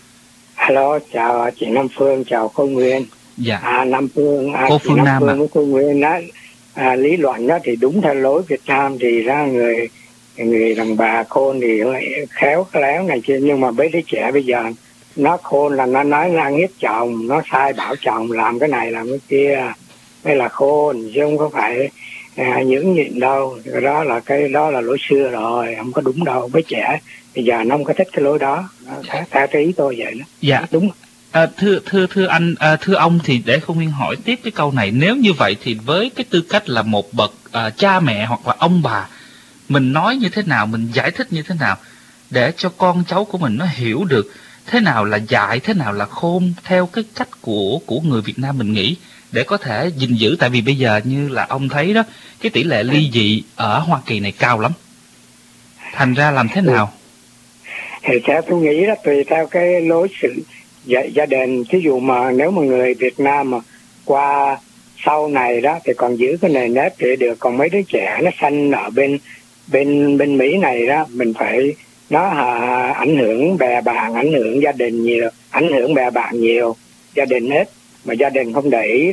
Alo, chào chị Nam Phương, chào Khôi Nguyên. Dạ. À, Nam Phương, à, Cô chị Phương Nam Nam Phương ạ. với Khôi Nguyên đó, à, lý luận đó thì đúng theo lối Việt Nam thì ra người người đàn bà khôn thì lại khéo léo này kia, nhưng mà mấy đứa trẻ bây giờ nó khôn là nó nói năng hiếp chồng, nó sai bảo chồng làm cái này làm cái kia, đây là khôn chứ không có phải à, nhẫn nhịn đâu. Đó là cái đó là lối xưa rồi, không có đúng đâu. Với trẻ bây giờ nó không có thích cái lối đó, theo, theo cái ý tôi vậy đó. Dạ. Đúng. À, thưa thưa thưa anh à, thưa ông, thì để Khôi Nguyên hỏi tiếp cái câu này, nếu như vậy thì với cái tư cách là một bậc à, cha mẹ hoặc là ông bà, mình nói như thế nào, mình giải thích như thế nào để cho con cháu của mình nó hiểu được thế nào là dạy, thế nào là khôn theo cái cách của của người Việt Nam mình nghĩ, để có thể gìn giữ. Tại vì bây giờ như là ông thấy đó, cái tỷ lệ ly dị ở Hoa Kỳ này cao lắm, thành ra làm thế nào? Thì theo tôi nghĩ đó, tùy theo cái lối xử gia, gia đình. Ví dụ mà nếu mà người Việt Nam mà qua sau này đó thì còn giữ cái nề nếp thì được, còn mấy đứa trẻ nó sanh ở bên bên bên Mỹ này đó, mình phải nó à, ảnh hưởng bè bạn, ảnh hưởng gia đình nhiều, ảnh hưởng bè bạn nhiều, gia đình hết, mà gia đình không để ý đó,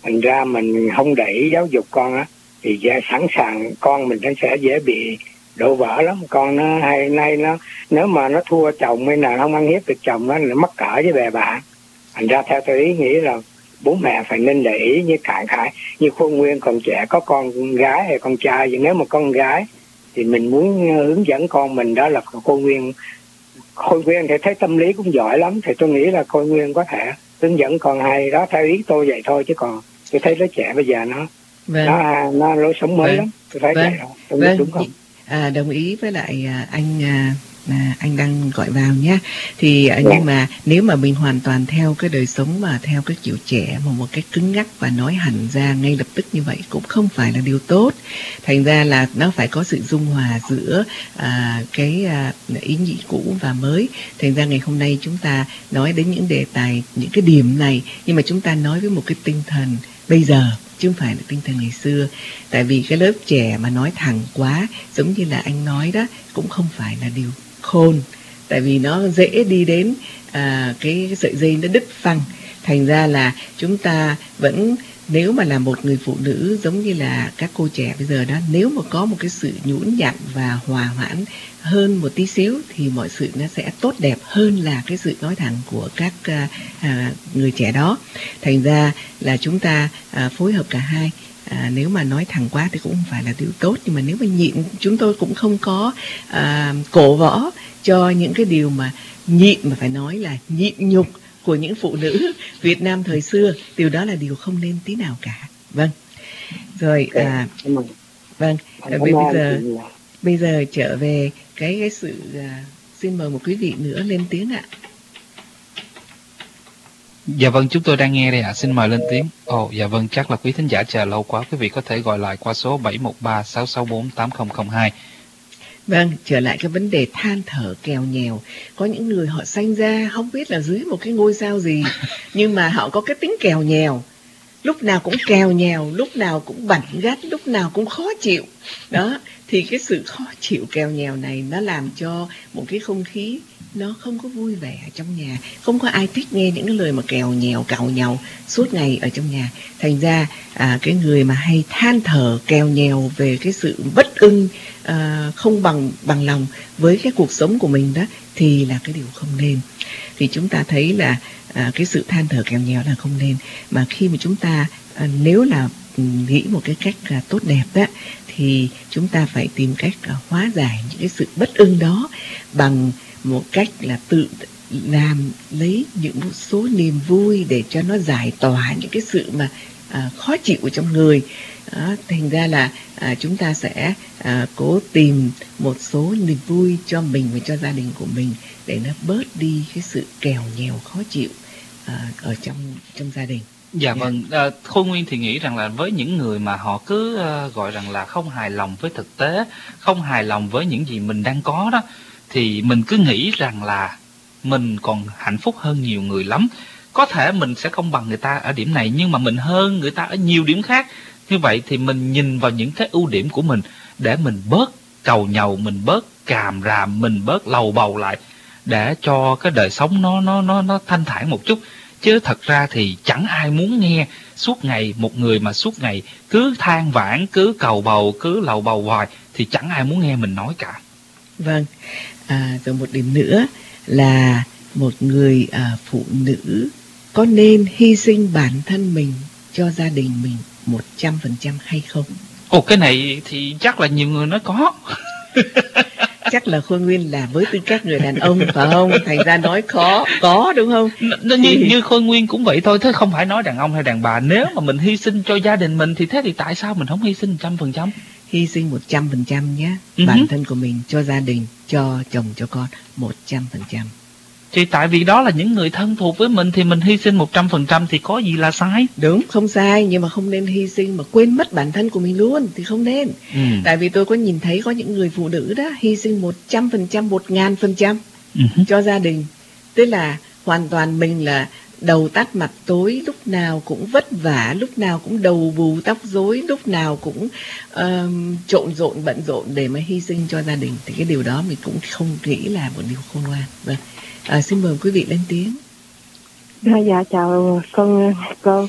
thành ra mình không để ý giáo dục con á thì sẽ sẵn sàng con mình nó sẽ dễ bị đổ vỡ lắm. Con nó hay nay nó nếu mà nó thua chồng hay là không ăn hiếp được chồng nó là mắc cỡ với bè bạn. Thành ra theo tôi ý nghĩ là bố mẹ phải nên để ý như Cải Khải, như Khôn Nguyên còn trẻ có con gái hay con trai, thì nếu mà con gái thì mình muốn hướng dẫn con mình đó là Khôn Nguyên. Khôn Nguyên thì thấy tâm lý cũng giỏi lắm, thì tôi nghĩ là Khôn Nguyên có thể hướng dẫn con hay đó, theo ý tôi vậy thôi, chứ còn tôi thấy đứa trẻ bây giờ nó Vâng. nó nó lối sống mới Vâng. lắm, tôi thấy Vâng. vậy đó. Tôi biết Vâng. đúng không? À, đồng ý với lại à, anh à, à, anh đang gọi vào nhé. Thì à, Dạ. nhưng mà nếu mà mình hoàn toàn theo cái đời sống và theo cái kiểu trẻ mà một cách cứng ngắc và nói hẳn ra ngay lập tức như vậy cũng không phải là điều tốt. Thành ra là nó phải có sự dung hòa giữa à, cái à, ý nghĩ cũ và mới. Thành ra ngày hôm nay chúng ta nói đến những đề tài, những cái điểm này, nhưng mà chúng ta nói với một cái tinh thần bây giờ chứ không phải là tinh thần ngày xưa. Tại vì cái lớp trẻ mà nói thẳng quá, giống như là anh nói đó, cũng không phải là điều khôn. Tại vì nó dễ đi đến à, cái, cái sợi dây nó đứt phăng. Thành ra là chúng ta vẫn, nếu mà là một người phụ nữ giống như là các cô trẻ bây giờ đó, nếu mà có một cái sự nhũn nhặn và hòa hoãn hơn một tí xíu thì mọi sự nó sẽ tốt đẹp hơn là cái sự nói thẳng của các à, à, người trẻ đó. Thành ra là chúng ta à, phối hợp cả hai. À, nếu mà nói thẳng quá thì cũng không phải là điều tốt, nhưng mà nếu mà nhịn, chúng tôi cũng không có à, cổ võ cho những cái điều mà nhịn, mà phải nói là nhịn nhục của những phụ nữ Việt Nam thời xưa. Điều đó là điều không nên tí nào cả. Vâng. Rồi à, vâng. À, bây giờ bây giờ trở về cái cái sự à, xin mời một quý vị nữa lên tiếng ạ. Dạ vâng, chúng tôi đang nghe đây ạ, à. Xin mời lên tiếng. Ồ, dạ vâng, chắc là quý thính giả chờ lâu quá. Quý vị có thể gọi lại qua số bảy một ba sáu sáu bốn tám không không hai. Vâng, trở lại cái vấn đề than thở kèo nhèo. Có những người họ sanh ra không biết là dưới một cái ngôi sao gì, nhưng mà họ có cái tính kèo nhèo. Lúc nào cũng kèo nhèo, lúc nào cũng bẩn gắt, lúc nào cũng khó chịu. Đó, thì cái sự khó chịu kèo nhèo này nó làm cho một cái không khí nó không có vui vẻ ở trong nhà. Không có ai thích nghe những cái lời mà kèo nhèo, càu nhàu suốt ngày ở trong nhà. Thành ra à, cái người mà hay than thở kèo nhèo về cái sự bất ưng, à, không bằng bằng lòng với cái cuộc sống của mình đó, thì là cái điều không nên. Thì chúng ta thấy là à, cái sự than thở kèo nhèo là không nên. Mà khi mà chúng ta à, nếu là nghĩ một cái cách à, tốt đẹp đó, thì chúng ta phải tìm cách à, hóa giải những cái sự bất ưng đó bằng một cách là tự làm lấy những một số niềm vui để cho nó giải tỏa những cái sự mà à, khó chịu ở trong người. Đó, thành ra là à, chúng ta sẽ à, cố tìm một số niềm vui cho mình và cho gia đình của mình để nó bớt đi cái sự kèo nhèo khó chịu à, ở trong trong gia đình. Dạ Yeah. vâng, à, Khôi Nguyên thì nghĩ rằng là với những người mà họ cứ uh, gọi rằng là không hài lòng với thực tế, không hài lòng với những gì mình đang có đó, thì mình cứ nghĩ rằng là mình còn hạnh phúc hơn nhiều người lắm. Có thể mình sẽ không bằng người ta ở điểm này, nhưng mà mình hơn người ta ở nhiều điểm khác. Như vậy thì mình nhìn vào những cái ưu điểm của mình để mình bớt cầu nhàu, mình bớt càm ràm, mình bớt lầu bầu lại, để cho cái đời sống nó nó nó nó thanh thản một chút. Chứ thật ra thì chẳng ai muốn nghe suốt ngày một người mà suốt ngày cứ than vãn, cứ cầu bầu, cứ lầu bầu hoài, thì chẳng ai muốn nghe mình nói cả. Vâng, à, rồi một điểm nữa là một người à, phụ nữ có nên hy sinh bản thân mình cho gia đình mình một trăm phần trăm hay không? Ồ, cái này thì chắc là nhiều người nói có. Chắc là Khôi Nguyên là với tư cách người đàn ông phải không? Thành ra nói khó, có đúng không? N- như, như Khôi Nguyên cũng vậy thôi, thế không phải nói đàn ông hay đàn bà. Nếu mà mình hy sinh cho gia đình mình thì thế thì tại sao mình không hy sinh một trăm phần trăm? Hy sinh một trăm phần trăm nhé. Uh-huh. Bản thân của mình cho gia đình, cho chồng, cho con một trăm phần trăm. Thì tại vì đó là những người thân thuộc với mình thì mình hy sinh một trăm phần trăm thì có gì là sai? Đúng, không sai, nhưng mà không nên hy sinh mà quên mất bản thân của mình luôn thì không nên. Ừ. Tại vì tôi có nhìn thấy có những người phụ nữ đó hy sinh một trăm phần trăm, một ngàn phần trăm cho gia đình. Tức là hoàn toàn mình là đầu tắt mặt tối, lúc nào cũng vất vả, lúc nào cũng đầu bù tóc rối, lúc nào cũng uh, trộn rộn bận rộn để mà hy sinh cho gia đình. Thì cái điều đó mình cũng không nghĩ là một điều khôn ngoan. Vâng. À, xin mời quý vị lên tiếng. À, dạ chào con cô.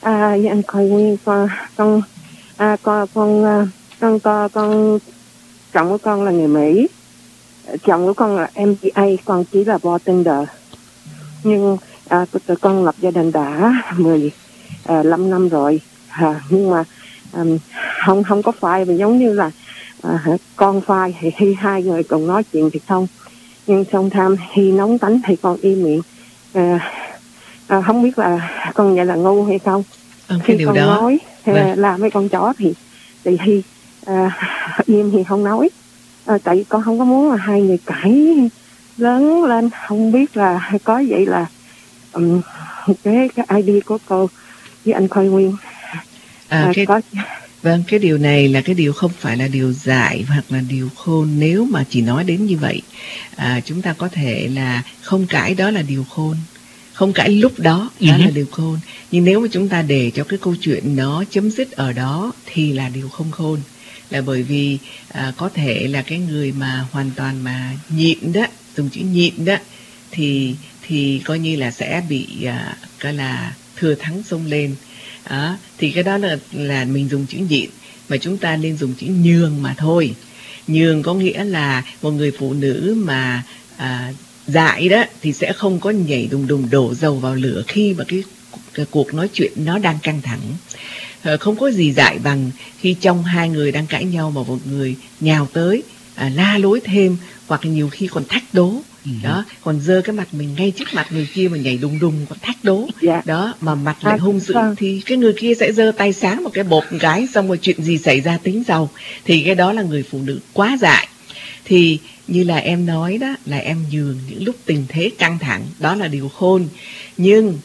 À, với anh Khôi Nguyên, con con à, con con con con con, con chồng của con là người Mỹ, chồng của con là em bê a, con chỉ là bartender. Nhưng à, tụi con lập gia đình đã mười lăm năm rồi, à, nhưng mà à, không không có phai, mà giống như là à, con phai thì khi hai người cùng nói chuyện thì không, nhưng xong tham khi nóng tánh thì con im miệng. À, à, không biết là con vậy là ngu hay không. Ờ, khi điều con đó nói vâng. làm với con chó thì thì khi à, im thì không nói, à, tại vì con không có muốn là hai người cãi lớn lên. Không biết là có vậy là um, cái cái idea của cô với anh Khôi Nguyên. À, à, cái, có... Vâng, cái điều này là cái điều không phải là điều dạy hoặc là điều khôn. Nếu mà chỉ nói đến như vậy, à, chúng ta có thể là không cãi, đó là điều khôn. Không cãi lúc đó, đó uh-huh. là điều khôn. Nhưng nếu mà chúng ta để cho cái câu chuyện nó chấm dứt ở đó thì là điều không khôn. Là bởi vì à, có thể là cái người mà hoàn toàn mà nhịn đó, dùng chữ nhịn đó, thì thì coi như là sẽ bị à, cái là thừa thắng xông lên. À, thì cái đó là là mình dùng chữ nhịn, mà chúng ta nên dùng chữ nhường mà thôi. Nhường có nghĩa là một người phụ nữ mà à, dại đó thì sẽ không có nhảy đùng đùng đổ dầu vào lửa khi mà cái, cái cuộc nói chuyện nó đang căng thẳng. À, không có gì dại bằng khi trong hai người đang cãi nhau mà một người nhào tới à, la lối thêm, hoặc nhiều khi còn thách đố. Ừ. Đó, còn giơ cái mặt mình ngay trước mặt người kia mà nhảy đùng đùng còn thách đố. Dạ. Đó, mà mặt lại hung dữ à, thì cái người kia sẽ giơ tay sáng một cái bột cái, xong rồi chuyện gì xảy ra tính sau. Thì cái đó là người phụ nữ quá dại. Thì như là em nói đó, là em nhường những lúc tình thế căng thẳng, đó là điều khôn. Nhưng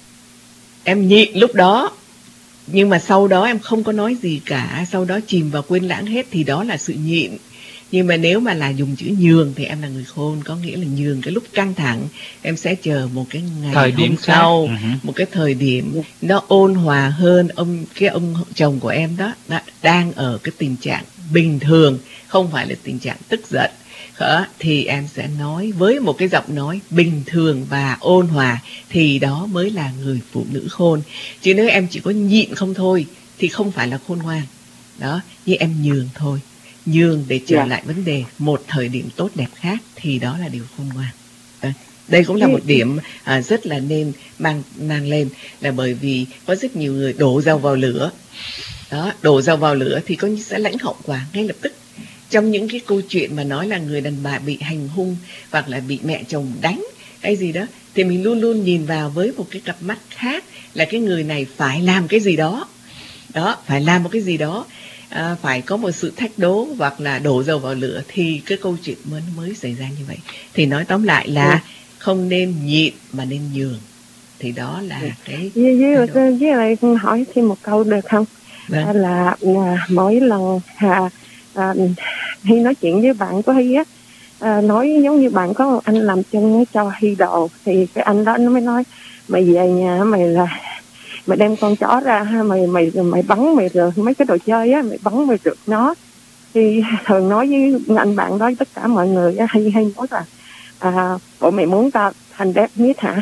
em nhịn lúc đó, nhưng mà sau đó em không có nói gì cả, sau đó chìm vào quên lãng hết, thì đó là sự nhịn. Nhưng mà nếu mà là dùng chữ nhường thì em là người khôn, có nghĩa là nhường cái lúc căng thẳng, em sẽ chờ một cái ngày thời điểm sau, uh-huh. một cái thời điểm nó ôn hòa hơn. Ông cái ông chồng của em đó, đó đang ở cái tình trạng bình thường, không phải là tình trạng tức giận. Đó, thì em sẽ nói với một cái giọng nói bình thường và ôn hòa, thì đó mới là người phụ nữ khôn. Chứ nếu em chỉ có nhịn không thôi thì không phải là khôn ngoan. Đó, như em nhường thôi, nhường để trở yeah. lại vấn đề một thời điểm tốt đẹp khác, thì đó là điều khôn ngoan. À, đây cũng là một điểm à, rất là nên mang mang lên, là bởi vì có rất nhiều người đổ dầu vào lửa. Đó, đổ dầu vào lửa thì có sẽ lãnh hậu quả ngay lập tức. Trong những cái câu chuyện mà nói là người đàn bà bị hành hung hoặc là bị mẹ chồng đánh hay gì đó, thì mình luôn luôn nhìn vào với một cái cặp mắt khác, là cái người này phải làm cái gì đó. Đó, phải làm một cái gì đó, à, phải có một sự thách đố hoặc là đổ dầu vào lửa, thì cái câu chuyện mới mới xảy ra như vậy. Thì nói tóm lại là ừ. không nên nhịn mà nên nhường. Thì đó là ừ. cái với, với, với, với lại hỏi thêm một câu được không? Vâng. À, là, là mỗi lần à, à, Hy nói chuyện với bạn của Hy á, à, nói giống như bạn có anh làm chân cho Hy đồ, thì cái anh đó nó mới nói mày về nhà mày là mày đem con chó ra, mày mày mày bắn mày rồi mấy cái đồ chơi á, mày bắn mày rượt nó. Thì thường nói với anh bạn đó tất cả mọi người á, hay hay nói là à, bộ mày muốn tao thành đẹp nhất hả?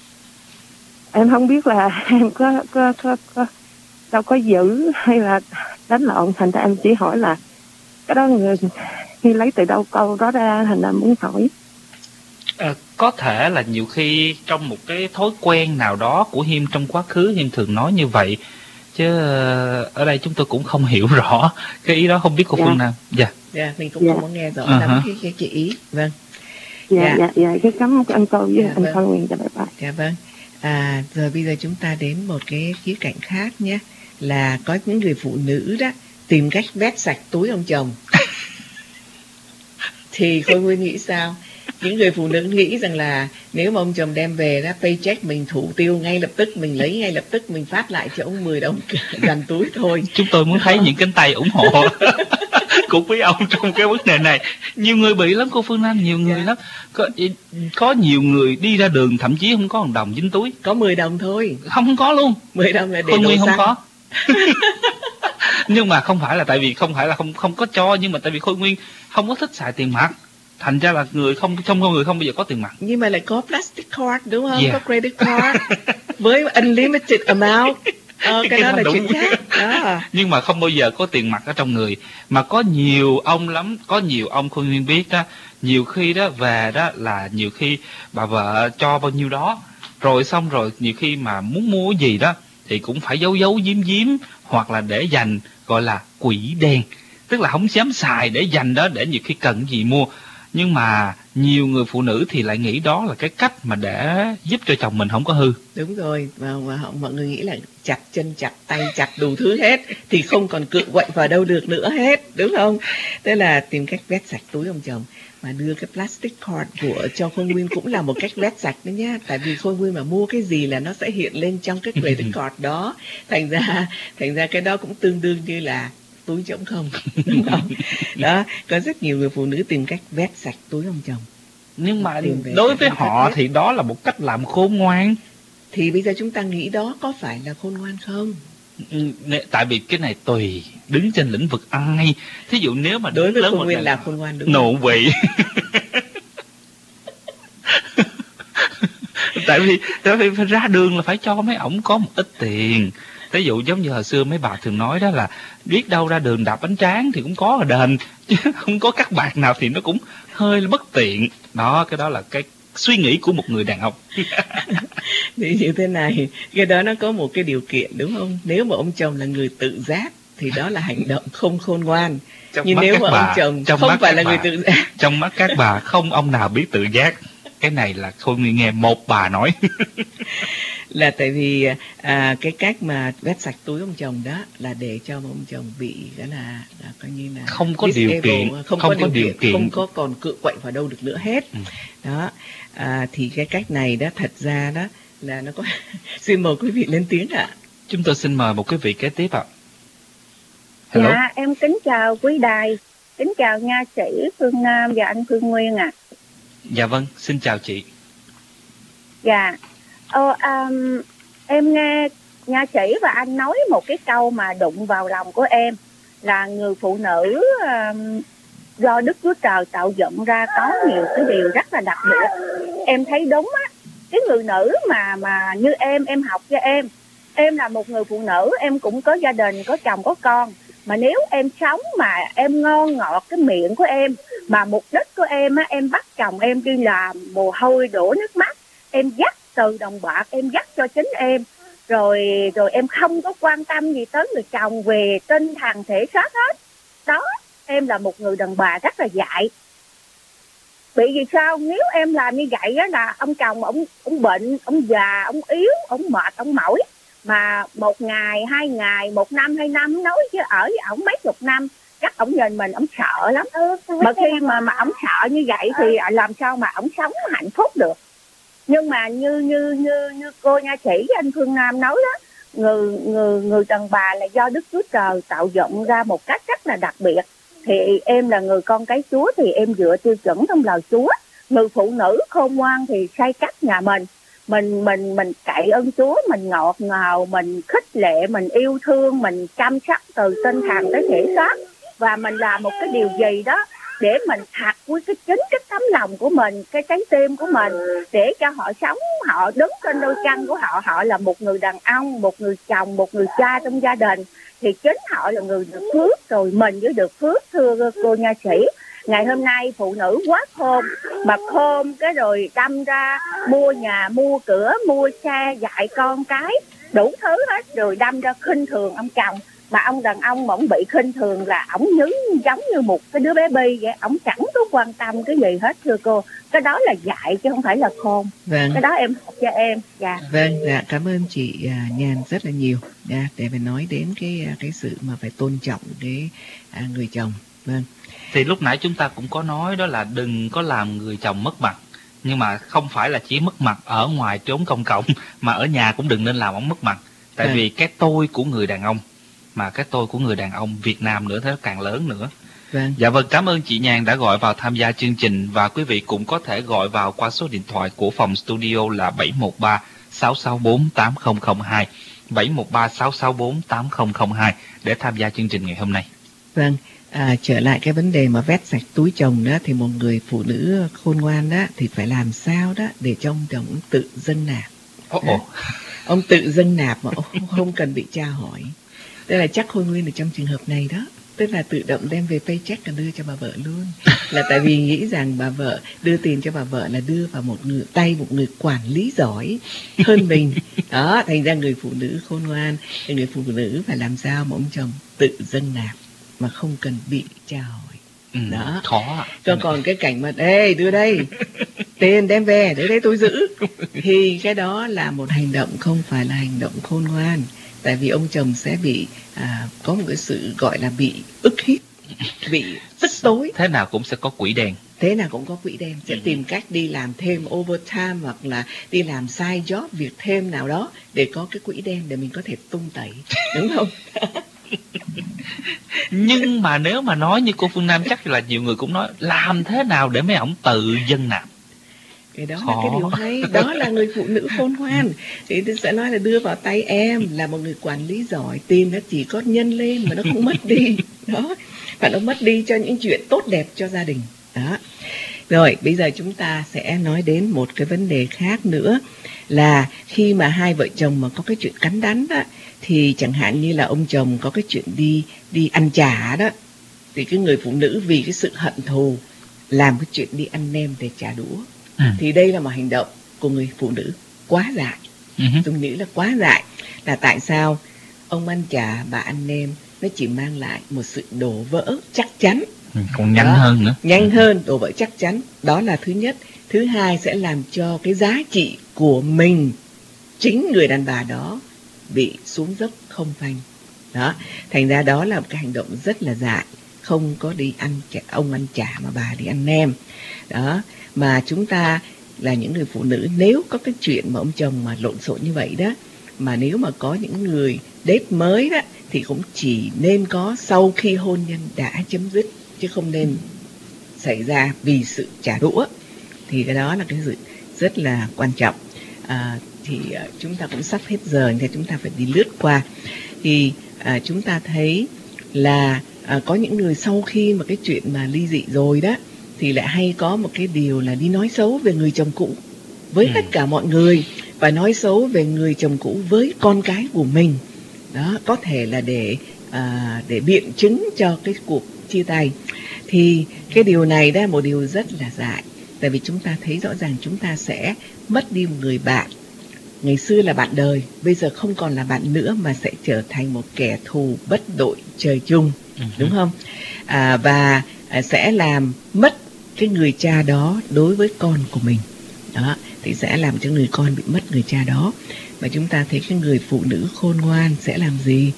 Em không biết là em có có có có đâu có giữ hay là đánh lộn, thành ra em chỉ hỏi là cái đó người khi lấy từ đâu câu đó ra, thành ra muốn hỏi. À, có thể là nhiều khi trong một cái thói quen nào đó của Hiêm trong quá khứ, Hiêm thường nói như vậy, chứ ở đây chúng tôi cũng không hiểu rõ cái ý đó, không biết cô yeah. Phương Nam. Dạ. Dạ, mình cũng yeah. không có nghe rõ uh-huh. lắm cái, cái, cái ý. Vâng. Dạ, dạ, dạ, dạ. Cái cấm của anh Câu với dạ, anh vâng. Khôi Nguyên cho bye bye. Dạ vâng. À, rồi bây giờ chúng ta đến một cái khía cạnh khác nhé, là có những người phụ nữ đó tìm cách vét sạch túi ông chồng. Thì Khôi Nguyên nghĩ sao? Những người phụ nữ nghĩ rằng là nếu mà ông chồng đem về đó, paycheck mình thủ tiêu ngay lập tức, mình lấy ngay lập tức, mình phát lại cho ông mười đồng dành túi thôi. Chúng tôi muốn thấy những cánh tay ủng hộ của quý ông trong cái vấn đề này. Nhiều người bị lắm cô Phương Nam, nhiều người yeah. lắm. Có, có nhiều người đi ra đường thậm chí không có một đồng dính túi. Có mười đồng thôi. Không, không có luôn. mười đồng là để Khôi Nguyên không xăng. có. Nhưng mà không phải là tại vì không phải là không không có cho, nhưng mà tại vì Khôi Nguyên không có thích xài tiền mặt, thành ra là người không trong con người không bao giờ có tiền mặt. Nhưng mà lại có plastic card đúng không? Yeah. Có credit card với unlimited amount. Ờ, cái, cái đó là chuyện khác đó. Nhưng mà không bao giờ có tiền mặt ở trong người. Mà có nhiều ông lắm, có nhiều ông Khôi Nguyên biết đó, nhiều khi đó về đó là nhiều khi bà vợ cho bao nhiêu đó, rồi xong rồi nhiều khi mà muốn mua gì đó thì cũng phải giấu giấu giếm giếm, hoặc là để dành, gọi là quỹ đen, tức là không dám xài để dành đó, để nhiều khi cần gì mua. Nhưng mà nhiều người phụ nữ thì lại nghĩ đó là cái cách mà để giúp cho chồng mình không có hư. Đúng rồi, và, và mọi người nghĩ là chặt chân, chặt tay, chặt đủ thứ hết thì không còn cựa quậy vào đâu được nữa hết, đúng không? Tức là tìm cách vét sạch túi ông chồng. Mà đưa cái plastic card của cho Khôi Nguyên cũng là một cách vét sạch đấy nhá. Tại vì Khôi Nguyên mà mua cái gì là nó sẽ hiện lên trong cái credit card đó. Thành ra thành ra cái đó cũng tương đương như là túi trống không, đúng không? Đó, có rất nhiều người phụ nữ tìm cách vét sạch túi ông chồng. Nhưng mà đối với họ thì đó là một cách làm khôn ngoan. Thì bây giờ chúng ta nghĩ đó có phải là khôn ngoan không? Ừ, tại vì cái này tùy đứng trên lĩnh vực ai. Thí dụ nếu mà đối với Khôi Nguyên là khôn ngoan, đúng nộ vị. tại vì tại vì phải ra đường là phải cho mấy ổng có một ít tiền. Ví dụ giống như hồi xưa mấy bà thường nói đó là biết đâu ra đường đạp bánh tráng thì cũng có ở đền, chứ không có cắt bạc nào thì nó cũng hơi bất tiện. Đó, cái đó là cái suy nghĩ của một người đàn ông. Thì như thế này, cái đó nó có một cái điều kiện, đúng không? Nếu mà ông chồng là người tự giác thì đó là hành động không khôn ngoan. Trong nhưng nếu mà bà, ông chồng không phải là bà, người tự giác, trong mắt các bà không ông nào biết tự giác. Cái này là Khôi Nguyên nghe một bà nói. Là tại vì à, cái cách mà vét sạch túi ông chồng đó là để cho ông chồng bị cái là, là coi như là không có điều kiện, không, không có, có điều, điều kiện, kiện, không có còn cựa quậy vào đâu được nữa hết. Ừ. Đó, à, thì cái cách này đó thật ra đó là nó có. Xin mời quý vị lên tiếng ạ. À. Chúng tôi xin mời một quý vị kế tiếp ạ. À. Hello. Dạ, em kính chào quý đài, kính chào nha sĩ Phương Nam và anh Phương Nguyên ạ. À. Dạ vâng, xin chào chị. Dạ, ờ, um, em nghe nha sĩ và anh nói một cái câu mà đụng vào lòng của em, là người phụ nữ um, do Đức Chúa Trời tạo dựng ra có nhiều cái điều rất là đặc biệt. Em thấy đúng á, cái người nữ mà mà như em, em học cho em, em là một người phụ nữ, em cũng có gia đình, có chồng, có con. Mà nếu em sống mà em ngon ngọt cái miệng của em, mà mục đích của em á, em bắt chồng em đi làm mồ hôi đổ nước mắt, em dắt từ đồng bạc, em dắt cho chính em, rồi rồi em không có quan tâm gì tới người chồng về tinh thần thể xác hết. Đó, em là một người đàn bà rất là dại. Bị vì sao? Nếu em làm như vậy á là ông chồng ông ông bệnh, ông già, ông yếu, ông mệt, ông mỏi. Mà một ngày, hai ngày, một năm, hai năm, nói chứ ở với ổng mấy chục năm, chắc ổng nhìn mình, ổng sợ lắm. Mà khi mà mà ổng sợ như vậy thì làm sao mà ổng sống hạnh phúc được. Nhưng mà như như như như cô nha sĩ anh Phương Nam nói đó, người người người đàn bà là do Đức Chúa Trời tạo dựng ra một cách rất là đặc biệt. Thì em là người con cái Chúa thì em dựa tiêu chuẩn trong lời Chúa. Người phụ nữ khôn ngoan thì xây cắt nhà mình. Mình mình mình cậy ơn Chúa, mình ngọt ngào, mình khích lệ, mình yêu thương, mình chăm sóc từ tinh thần tới thể xác, và mình làm một cái điều gì đó để mình thật với cái chính cái tấm lòng của mình, cái trái tim của mình, để cho họ sống, họ đứng trên đôi chân của họ, họ là một người đàn ông, một người chồng, một người cha trong gia đình, thì chính họ là người được phước, rồi mình mới được phước. Thưa cô nha sĩ, ngày hôm nay phụ nữ quá khôn, mà khôn cái rồi đâm ra mua nhà, mua cửa, mua xe, dạy con cái, đủ thứ hết, rồi đâm ra khinh thường ông chồng. Mà ông đàn ông mà ông bị khinh thường là ổng như giống như một cái đứa bé bi vậy, ổng chẳng có quan tâm cái gì hết. Thưa cô, cái đó là dạy chứ không phải là khôn. Vâng. Cái đó em học cho em. Dạ. Vâng, dạ, cảm ơn chị uh, Nhàn rất là nhiều, dạ, để phải nói đến cái cái sự mà phải tôn trọng cái uh, người chồng. Vâng. Thì lúc nãy chúng ta cũng có nói đó là đừng có làm người chồng mất mặt. Nhưng mà không phải là chỉ mất mặt ở ngoài trốn công cộng, mà ở nhà cũng đừng nên làm ông mất mặt. Tại vâng. vì cái tôi của người đàn ông, mà cái tôi của người đàn ông Việt Nam nữa, thế càng lớn nữa. Vâng. Dạ vâng, cảm ơn chị Nhàn đã gọi vào tham gia chương trình. Và quý vị cũng có thể gọi vào qua số điện thoại của phòng studio là bảy một ba sáu sáu bốn tám không không hai, bảy một ba sáu sáu bốn tám không không hai để tham gia chương trình ngày hôm nay. Vâng, à, trở lại cái vấn đề mà vét sạch túi chồng đó, thì một người phụ nữ khôn ngoan đó thì phải làm sao đó để cho ông chồng tự dâng nạp. Ồ, oh, oh. ông tự dâng nạp mà ông không cần bị cha hỏi. Tức là chắc Khôi Nguyên ở trong trường hợp này đó, tức là tự động đem về paycheck và đưa cho bà vợ luôn. Là tại vì nghĩ rằng bà vợ đưa tiền cho bà vợ là đưa vào một người tay một người quản lý giỏi hơn mình. Đó, thành ra người phụ nữ khôn ngoan, người phụ nữ phải làm sao mà ông chồng tự dâng nạp mà không cần bị cha hỏi. Ừ, đó. Khó. Còn còn cái cảnh mà ê đưa đây tiền đem về để đây tôi giữ, thì cái đó là một hành động không phải là hành động khôn ngoan. Tại vì ông chồng sẽ bị à, có một cái sự gọi là bị ức hiếp, bị tức tối. Thế nào cũng sẽ có quỹ đen. Thế nào cũng có quỹ đen, sẽ ừ. tìm cách đi làm thêm overtime hoặc là đi làm side job, việc thêm nào đó để có cái quỹ đen để mình có thể tung tẩy, đúng không? Nhưng mà nếu mà nói như cô Phương Nam, chắc là nhiều người cũng nói làm thế nào để mấy ổng tự dâng nạp. Cái đó Khó. là cái điều hay, đó là người phụ nữ khôn ngoan. Thì tôi sẽ nói là đưa vào tay em là một người quản lý giỏi, tiền nó chỉ có nhân lên mà nó không mất đi. Đó, và nó mất đi cho những chuyện tốt đẹp cho gia đình. Đó. Rồi, bây giờ chúng ta sẽ nói đến một cái vấn đề khác nữa, là khi mà hai vợ chồng mà có cái chuyện cắn đắn đó, thì chẳng hạn như là ông chồng có cái chuyện đi đi ăn chả đó, thì cái người phụ nữ vì cái sự hận thù làm cái chuyện đi ăn nem để trả đũa. Ừ. Thì đây là một hành động của người phụ nữ quá dại. Ừ. Tôi nghĩ là quá dại. Là tại sao ông ăn chả, bà ăn nem, nó chỉ mang lại một sự đổ vỡ chắc chắn. Ừ, còn nhanh đó, hơn nữa. Nhanh hơn, đổ vỡ chắc chắn. Đó là thứ nhất. Thứ hai sẽ làm cho cái giá trị của mình, chính người đàn bà đó, bị xuống dốc không phanh. Đó, thành ra đó là một cái hành động rất là dại. Không có đi ăn chả, ông ăn chả mà bà đi ăn nem. Đó, mà chúng ta là những người phụ nữ, nếu có cái chuyện mà ông chồng mà lộn xộn như vậy đó, mà nếu mà có những người date mới đó, thì cũng chỉ nên có sau khi hôn nhân đã chấm dứt, chứ không nên xảy ra vì sự trả đũa. Thì cái đó là cái sự rất là quan trọng. À, thì uh, chúng ta cũng sắp hết giờ, thì chúng ta phải đi lướt qua. Thì uh, chúng ta thấy là uh, có những người sau khi mà cái chuyện mà ly dị rồi đó, thì lại hay có một cái điều là đi nói xấu về người chồng cũ với ừ. tất cả mọi người, và nói xấu về người chồng cũ với con cái của mình. Đó, có thể là để à, để biện chứng cho cái cuộc chia tay. Thì cái điều này đó là một điều rất là dại. Tại vì chúng ta thấy rõ ràng chúng ta sẽ mất đi một người bạn. Ngày xưa là bạn đời, bây giờ không còn là bạn nữa, mà sẽ trở thành một kẻ thù bất đội trời chung. Ừ. Đúng không? À, và à, sẽ làm mất cái người cha đó đối với con của mình. Đó, thì sẽ làm cho người con bị mất người cha đó. Và chúng ta thấy cái người phụ nữ khôn ngoan sẽ làm gì?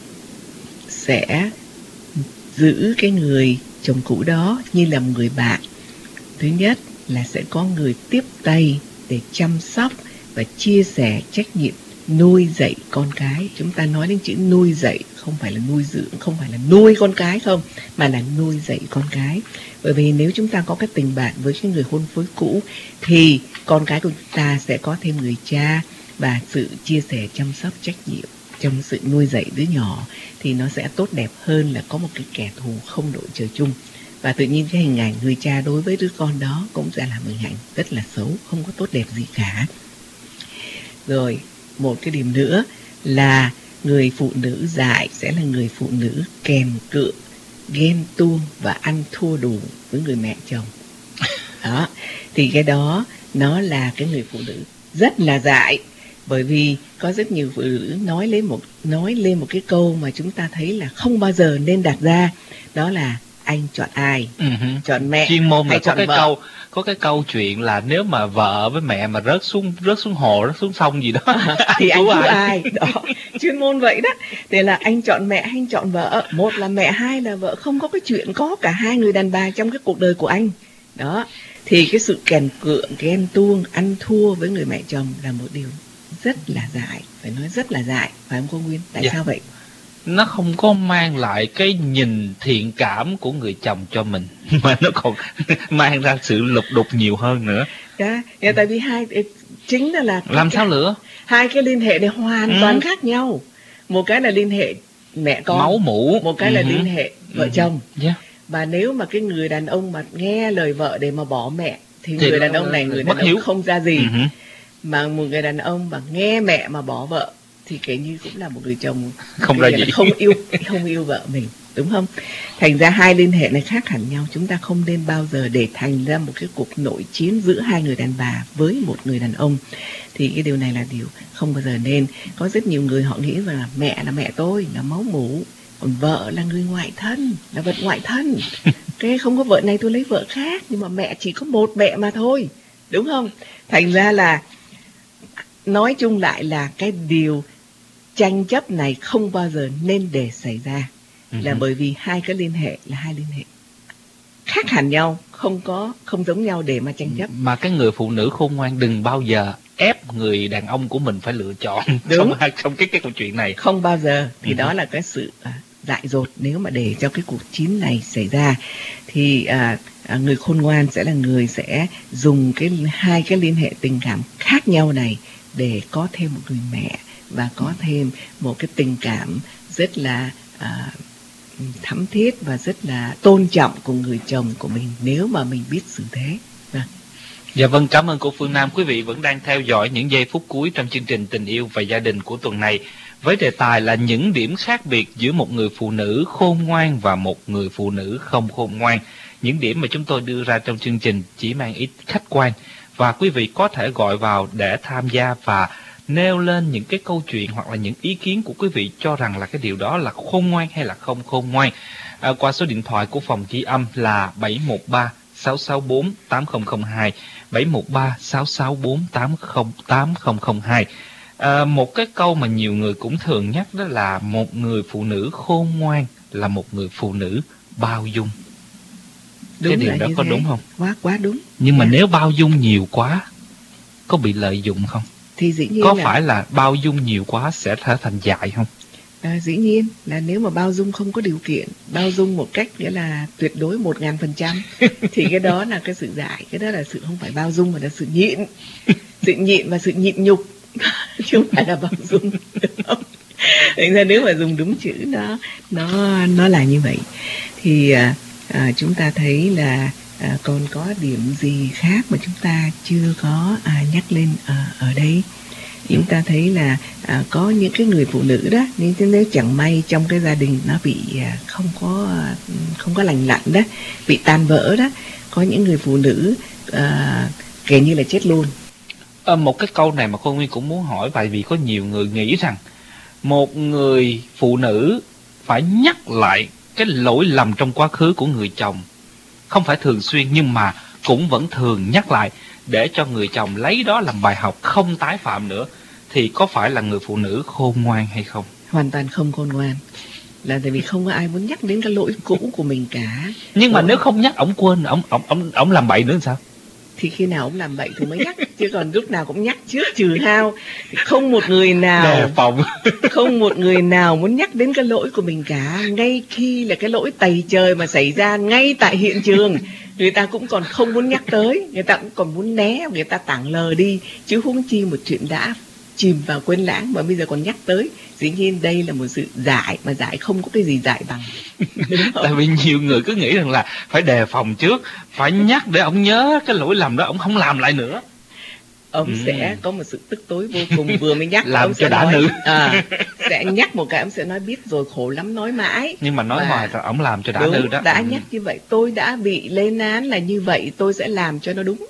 Sẽ giữ cái người chồng cũ đó như là một người bạn. Thứ nhất là sẽ có người tiếp tay để chăm sóc và chia sẻ trách nhiệm nuôi dạy con cái. Chúng ta nói đến chữ nuôi dạy, không phải là nuôi dưỡng, không phải là nuôi con cái không, mà là nuôi dạy con cái. Bởi vì nếu chúng ta có cái tình bạn với cái người hôn phối cũ, thì con cái của chúng ta sẽ có thêm người cha, và sự chia sẻ chăm sóc trách nhiệm trong sự nuôi dạy đứa nhỏ thì nó sẽ tốt đẹp hơn là có một cái kẻ thù không đội trời chung. Và tự nhiên cái hình ảnh người cha đối với đứa con đó cũng sẽ là một hình ảnh rất là xấu, không có tốt đẹp gì cả. Rồi, một cái điểm nữa là người phụ nữ dại sẽ là người phụ nữ kèm cựa, ghen tuông và ăn thua đủ với người mẹ chồng. Đó, thì cái đó nó là cái người phụ nữ rất là dại. Bởi vì có rất nhiều phụ nữ nói lên một nói lên một cái câu mà chúng ta thấy là không bao giờ nên đặt ra, đó là anh chọn ai? Uh-huh. Chọn mẹ chuyên môn hay là chọn có cái vợ? câu có cái câu chuyện là nếu mà vợ với mẹ mà rớt xuống rớt xuống hồ, rớt xuống sông gì đó à, thì anh cứu ai? ai đó, chuyên môn vậy đó. Thì là anh chọn mẹ hay anh chọn vợ, một là mẹ, hai là vợ, không có cái chuyện có cả hai người đàn bà trong cái cuộc đời của anh. Đó, thì cái sự kèn cựa, ghen tuông, ăn thua với người mẹ chồng là một điều rất là dại, phải nói rất là dại, phải không cô Nguyên? Tại dạ. sao vậy? Nó không có mang lại cái nhìn thiện cảm của người chồng cho mình, mà nó còn mang ra sự lục đục nhiều hơn nữa. Dạ, yeah, tại vì hai chính là, là làm cái, sao nữa? Hai cái liên hệ này hoàn ừ. toàn khác nhau. Một cái là liên hệ mẹ con, máu mủ, một cái ừ. là liên hệ vợ ừ. chồng. Yeah. Và nếu mà cái người đàn ông mà nghe lời vợ để mà bỏ mẹ thì, thì người đàn ông này người đàn ông hiếu. không ra gì. Ừ. Mà một người đàn ông mà nghe mẹ mà bỏ vợ thì kể như cũng là một người chồng không ra gì, không yêu không yêu vợ mình, đúng không? Thành ra hai liên hệ này khác hẳn nhau. Chúng ta không nên bao giờ để thành ra một cái cuộc nội chiến giữa hai người đàn bà với một người đàn ông. Thì cái điều này là điều không bao giờ nên. Có rất nhiều người họ nghĩ rằng là mẹ là mẹ tôi, là máu mủ, còn vợ là người ngoại thân, là vật ngoại thân. Cái không có vợ này tôi lấy vợ khác, nhưng mà mẹ chỉ có một mẹ mà thôi, đúng không? Thành ra là nói chung lại là cái điều tranh chấp này không bao giờ nên để xảy ra, là bởi vì hai cái liên hệ là hai liên hệ khác hẳn nhau, không có không giống nhau để mà tranh chấp. Mà cái người phụ nữ khôn ngoan đừng bao giờ ép người đàn ông của mình phải lựa chọn trong, trong cái cái câu chuyện này, không bao giờ. Thì ừ. đó là cái sự à, dại dột. Nếu mà để cho cái cuộc chiến này xảy ra thì à, à, người khôn ngoan sẽ là người sẽ dùng cái hai cái liên hệ tình cảm khác nhau này để có thêm một người mẹ và có thêm một cái tình cảm rất là à, thắm thiết và rất là tôn trọng của người chồng của mình, nếu mà mình biết xử thế. Vâng. Dạ vâng, cảm ơn cô Phương Nam. Quý vị vẫn đang theo dõi những giây phút cuối trong chương trình Tình yêu và gia đình của tuần này, với đề tài là những điểm khác biệt giữa một người phụ nữ khôn ngoan và một người phụ nữ không khôn ngoan. Những điểm mà chúng tôi đưa ra trong chương trình chỉ mang ít khách quan, và quý vị có thể gọi vào để tham gia và nêu lên những cái câu chuyện hoặc là những ý kiến của quý vị cho rằng là cái điều đó là khôn ngoan hay là không khôn ngoan, à, qua số điện thoại của phòng ghi âm là bảy một ba sáu sáu bốn tám không không hai, bảy một ba sáu sáu bốn tám không tám không không hai. À, một cái câu mà nhiều người cũng thường nhắc đó là một người phụ nữ khôn ngoan là một người phụ nữ bao dung. Đúng, cái điều đó có thế. đúng không? Quá quá đúng. Nhưng mà dạ. nếu bao dung nhiều quá có bị lợi dụng không? Thì dĩ nhiên có là... phải là bao dung nhiều quá sẽ trở thành dại không? À, dĩ nhiên là nếu mà bao dung không có điều kiện, bao dung một cách nghĩa là tuyệt đối một ngàn phần trăm, thì cái đó là cái sự dại, cái đó là sự không phải bao dung mà là sự nhịn, sự nhịn và sự nhịn nhục, chứ không phải là bao dung. Thành ra nếu mà dùng đúng chữ nó nó nó là như vậy. Thì à, à, chúng ta thấy là à, còn có điểm gì khác mà chúng ta chưa có à, nhắc lên à, ở đây. Chúng ta thấy là à, có những cái người phụ nữ đó, nếu, nếu chẳng may trong cái gia đình nó bị à, không có à, không có lành lặn đó, bị tan vỡ đó, có những người phụ nữ à, kể như là chết luôn. À, một cái câu này mà cô Nguyên cũng muốn hỏi, tại vì có nhiều người nghĩ rằng một người phụ nữ phải nhắc lại cái lỗi lầm trong quá khứ của người chồng, không phải thường xuyên nhưng mà cũng vẫn thường nhắc lại để cho người chồng lấy đó làm bài học không tái phạm nữa, thì có phải là người phụ nữ khôn ngoan hay không? Hoàn toàn không khôn ngoan, là tại vì không có ai muốn nhắc đến cái lỗi cũ của mình cả. Nhưng mà Ủa? nếu không nhắc, ổng quên, ổng ổng ổng ổng làm bậy nữa thì sao? Thì khi nào ổng làm bậy thì mới nhắc, chứ còn lúc nào cũng nhắc trước trừ hao. Không một người nào đề phòng không một người nào muốn nhắc đến cái lỗi của mình cả, ngay khi là cái lỗi tày trời mà xảy ra ngay tại hiện trường, người ta cũng còn không muốn nhắc tới, người ta cũng còn muốn né, người ta tảng lờ đi, chứ huống chi một chuyện đã chìm vào quên lãng mà bây giờ còn nhắc tới. Dĩ nhiên đây là một sự dại, mà dại không có cái gì dại bằng. Tại vì nhiều người cứ nghĩ rằng là phải đề phòng trước, phải nhắc để ông nhớ cái lỗi lầm đó, ông không làm lại nữa. Ông ừ. sẽ có một sự tức tối vô cùng, vừa mới nhắc làm ông cho sẽ đã nói, nữ à, sẽ nhắc một cái ông sẽ nói biết rồi, khổ lắm nói mãi. Nhưng mà nói hoài rồi ông làm cho đã đúng, nữ đó. Đã ừ. nhắc như vậy, tôi đã bị lên án là như vậy, tôi sẽ làm cho nó đúng.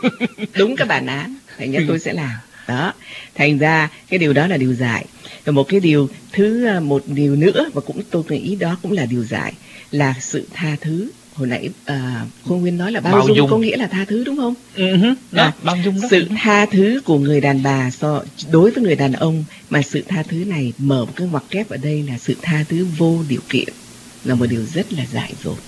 Đúng cái bản án, thành ra tôi sẽ làm. Đó, thành ra cái điều đó là điều dại. Và một cái điều thứ một điều nữa mà cũng tôi nghĩ đó cũng là điều dại, là sự tha thứ. Hồi nãy à, cô Nguyên nói là bao, bao dung, dung có nghĩa là tha thứ đúng không? Uh-huh. Đó, à, bao dung đó. Sự tha thứ của người đàn bà so, đối với người đàn ông, mà sự tha thứ này mở một cái ngoặc kép ở đây là sự tha thứ vô điều kiện, là một điều rất là dại dột,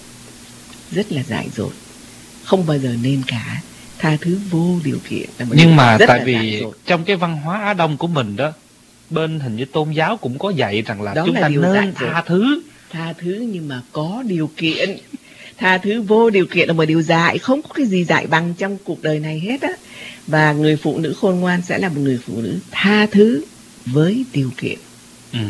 rất là dại dột, không bao giờ nên cả. Tha thứ vô điều kiện là một nhưng mà tại vì trong cái văn hóa Á Đông của mình đó, bên hình như tôn giáo cũng có dạy rằng là đó chúng là ta nên tha thứ, tha thứ nhưng mà có điều kiện. Tha thứ vô điều kiện là một điều dại, không có cái gì dại bằng trong cuộc đời này hết á. Và người phụ nữ khôn ngoan sẽ là một người phụ nữ tha thứ với điều kiện. Ừ.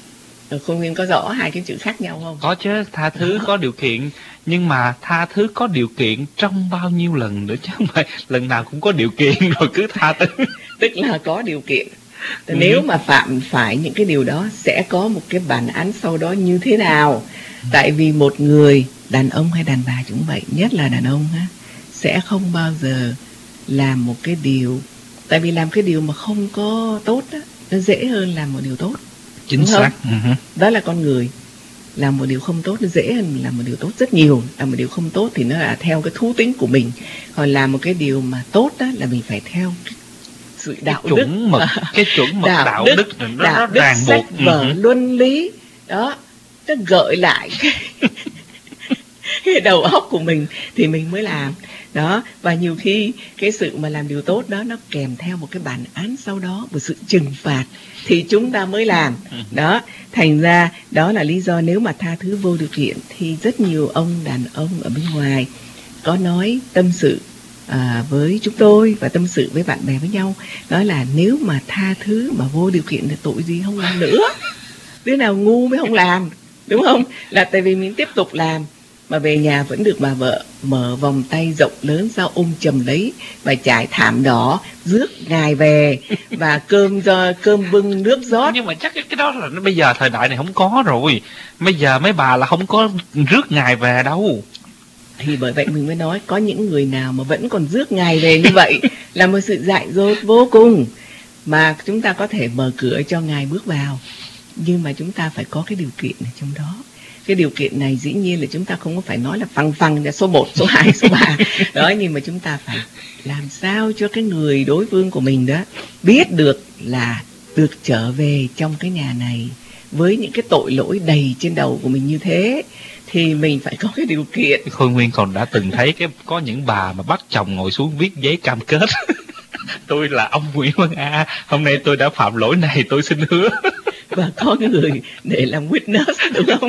Khôn Nguyên có rõ hai cái chữ khác nhau không? Có chứ, tha thứ có điều kiện, nhưng mà tha thứ có điều kiện trong bao nhiêu lần nữa chứ không phải lần nào cũng có điều kiện rồi cứ tha thứ. Tức là có điều kiện, Ừ. Nếu mà phạm phải những cái điều đó sẽ có một cái bản án sau đó như thế nào. Ừ. Tại vì một người đàn ông hay đàn bà cũng vậy, nhất là đàn ông ha, sẽ không bao giờ làm một cái điều, tại vì làm cái điều mà không có tốt đó, nó dễ hơn làm một điều tốt. Chính xác. Uh-huh. Đó là con người. Làm một điều không tốt nó dễ hơn làm một điều tốt rất nhiều. Làm một điều không tốt thì nó là theo cái thú tính của mình. Còn làm một cái điều mà tốt đó là mình phải theo cái sự đạo cái chuẩn đức, mực, cái chuẩn mực đạo, đạo đức, đức nó, đạo nó đức, ràng buộc, sách vở, uh-huh. luân lý đó, nó gợi lại cái, cái đầu óc của mình thì mình mới làm đó. Và nhiều khi cái sự mà làm điều tốt đó nó kèm theo một cái bản án sau đó, một sự trừng phạt thì chúng ta mới làm đó. Thành ra đó là lý do nếu mà tha thứ vô điều kiện thì rất nhiều ông đàn ông ở bên ngoài có nói tâm sự à, với chúng tôi và tâm sự với bạn bè với nhau, đó là nếu mà tha thứ mà vô điều kiện thì tội gì không làm nữa. Đứa nào ngu mới không làm, đúng không? Là tại vì mình tiếp tục làm mà về nhà vẫn được bà vợ mở vòng tay rộng lớn ra ôm chầm lấy và trải thảm đỏ rước ngài về và cơm do cơm bưng nước rót. Nhưng mà chắc cái đó là bây giờ thời đại này không có rồi. Bây giờ mấy bà là không có rước ngài về đâu. Thì bởi vậy mình mới nói có những người nào mà vẫn còn rước ngài về như vậy là một sự dại dột vô cùng. Mà chúng ta có thể mở cửa cho ngài bước vào, nhưng mà chúng ta phải có cái điều kiện ở trong đó. Cái điều kiện này dĩ nhiên là chúng ta không có phải nói là phăng phăng là số một, số hai, số ba đó, nhưng mà chúng ta phải làm sao cho cái người đối phương của mình đó biết được là được trở về trong cái nhà này với những cái tội lỗi đầy trên đầu của mình như thế thì mình phải có cái điều kiện. Khôi Nguyên còn đã từng thấy cái có những bà mà bắt chồng ngồi xuống viết giấy cam kết. Tôi là ông Nguyễn Văn A, hôm nay tôi đã phạm lỗi này, tôi xin hứa. Và có người để làm witness, đúng không?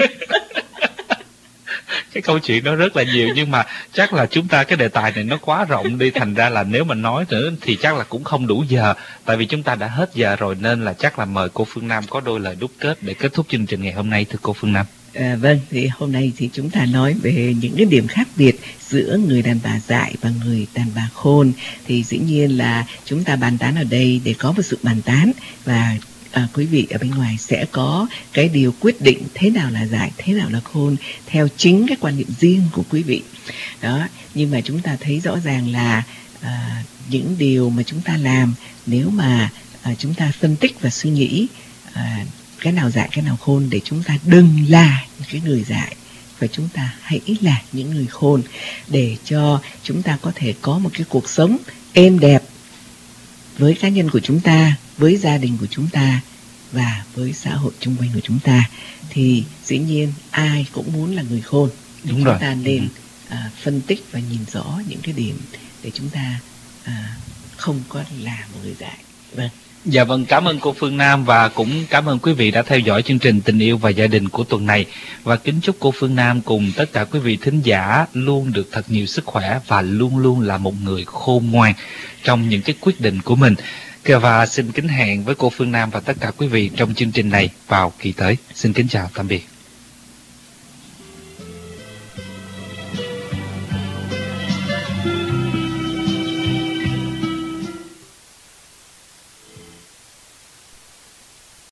Cái câu chuyện đó rất là nhiều, nhưng mà chắc là chúng ta cái đề tài này nó quá rộng đi, thành ra là nếu mà nói nữa thì chắc là cũng không đủ giờ, tại vì chúng ta đã hết giờ rồi, nên là chắc là mời cô Phương Nam có đôi lời đúc kết để kết thúc chương trình ngày hôm nay, thưa cô Phương Nam. À, vâng, thì hôm nay thì chúng ta nói về những cái điểm khác biệt giữa người đàn bà dại và người đàn bà khôn. Thì dĩ nhiên là chúng ta bàn tán ở đây để có một sự bàn tán, và à, quý vị ở bên ngoài sẽ có cái điều quyết định thế nào là dại, thế nào là khôn theo chính cái quan niệm riêng của quý vị. Đó, nhưng mà chúng ta thấy rõ ràng là à, những điều mà chúng ta làm, nếu mà à, chúng ta phân tích và suy nghĩ à, cái nào dại, cái nào khôn, để chúng ta đừng là những cái người dại và chúng ta hãy là những người khôn, để cho chúng ta có thể có một cái cuộc sống êm đẹp với cá nhân của chúng ta, với gia đình của chúng ta và với xã hội chung quanh của chúng ta. Thì dĩ nhiên ai cũng muốn là người khôn. Đúng chúng rồi. ta nên à, phân tích và nhìn rõ những cái điểm để chúng ta à, không có là một người dại. Vâng. Dạ vâng, cảm ơn cô Phương Nam và cũng cảm ơn quý vị đã theo dõi chương trình Tình Yêu và Gia Đình của tuần này. Và kính chúc cô Phương Nam cùng tất cả quý vị thính giả luôn được thật nhiều sức khỏe và luôn luôn là một người khôn ngoan trong những cái quyết định của mình. Và xin kính hẹn với cô Phương Nam và tất cả quý vị trong chương trình này vào kỳ tới. Xin kính chào, tạm biệt.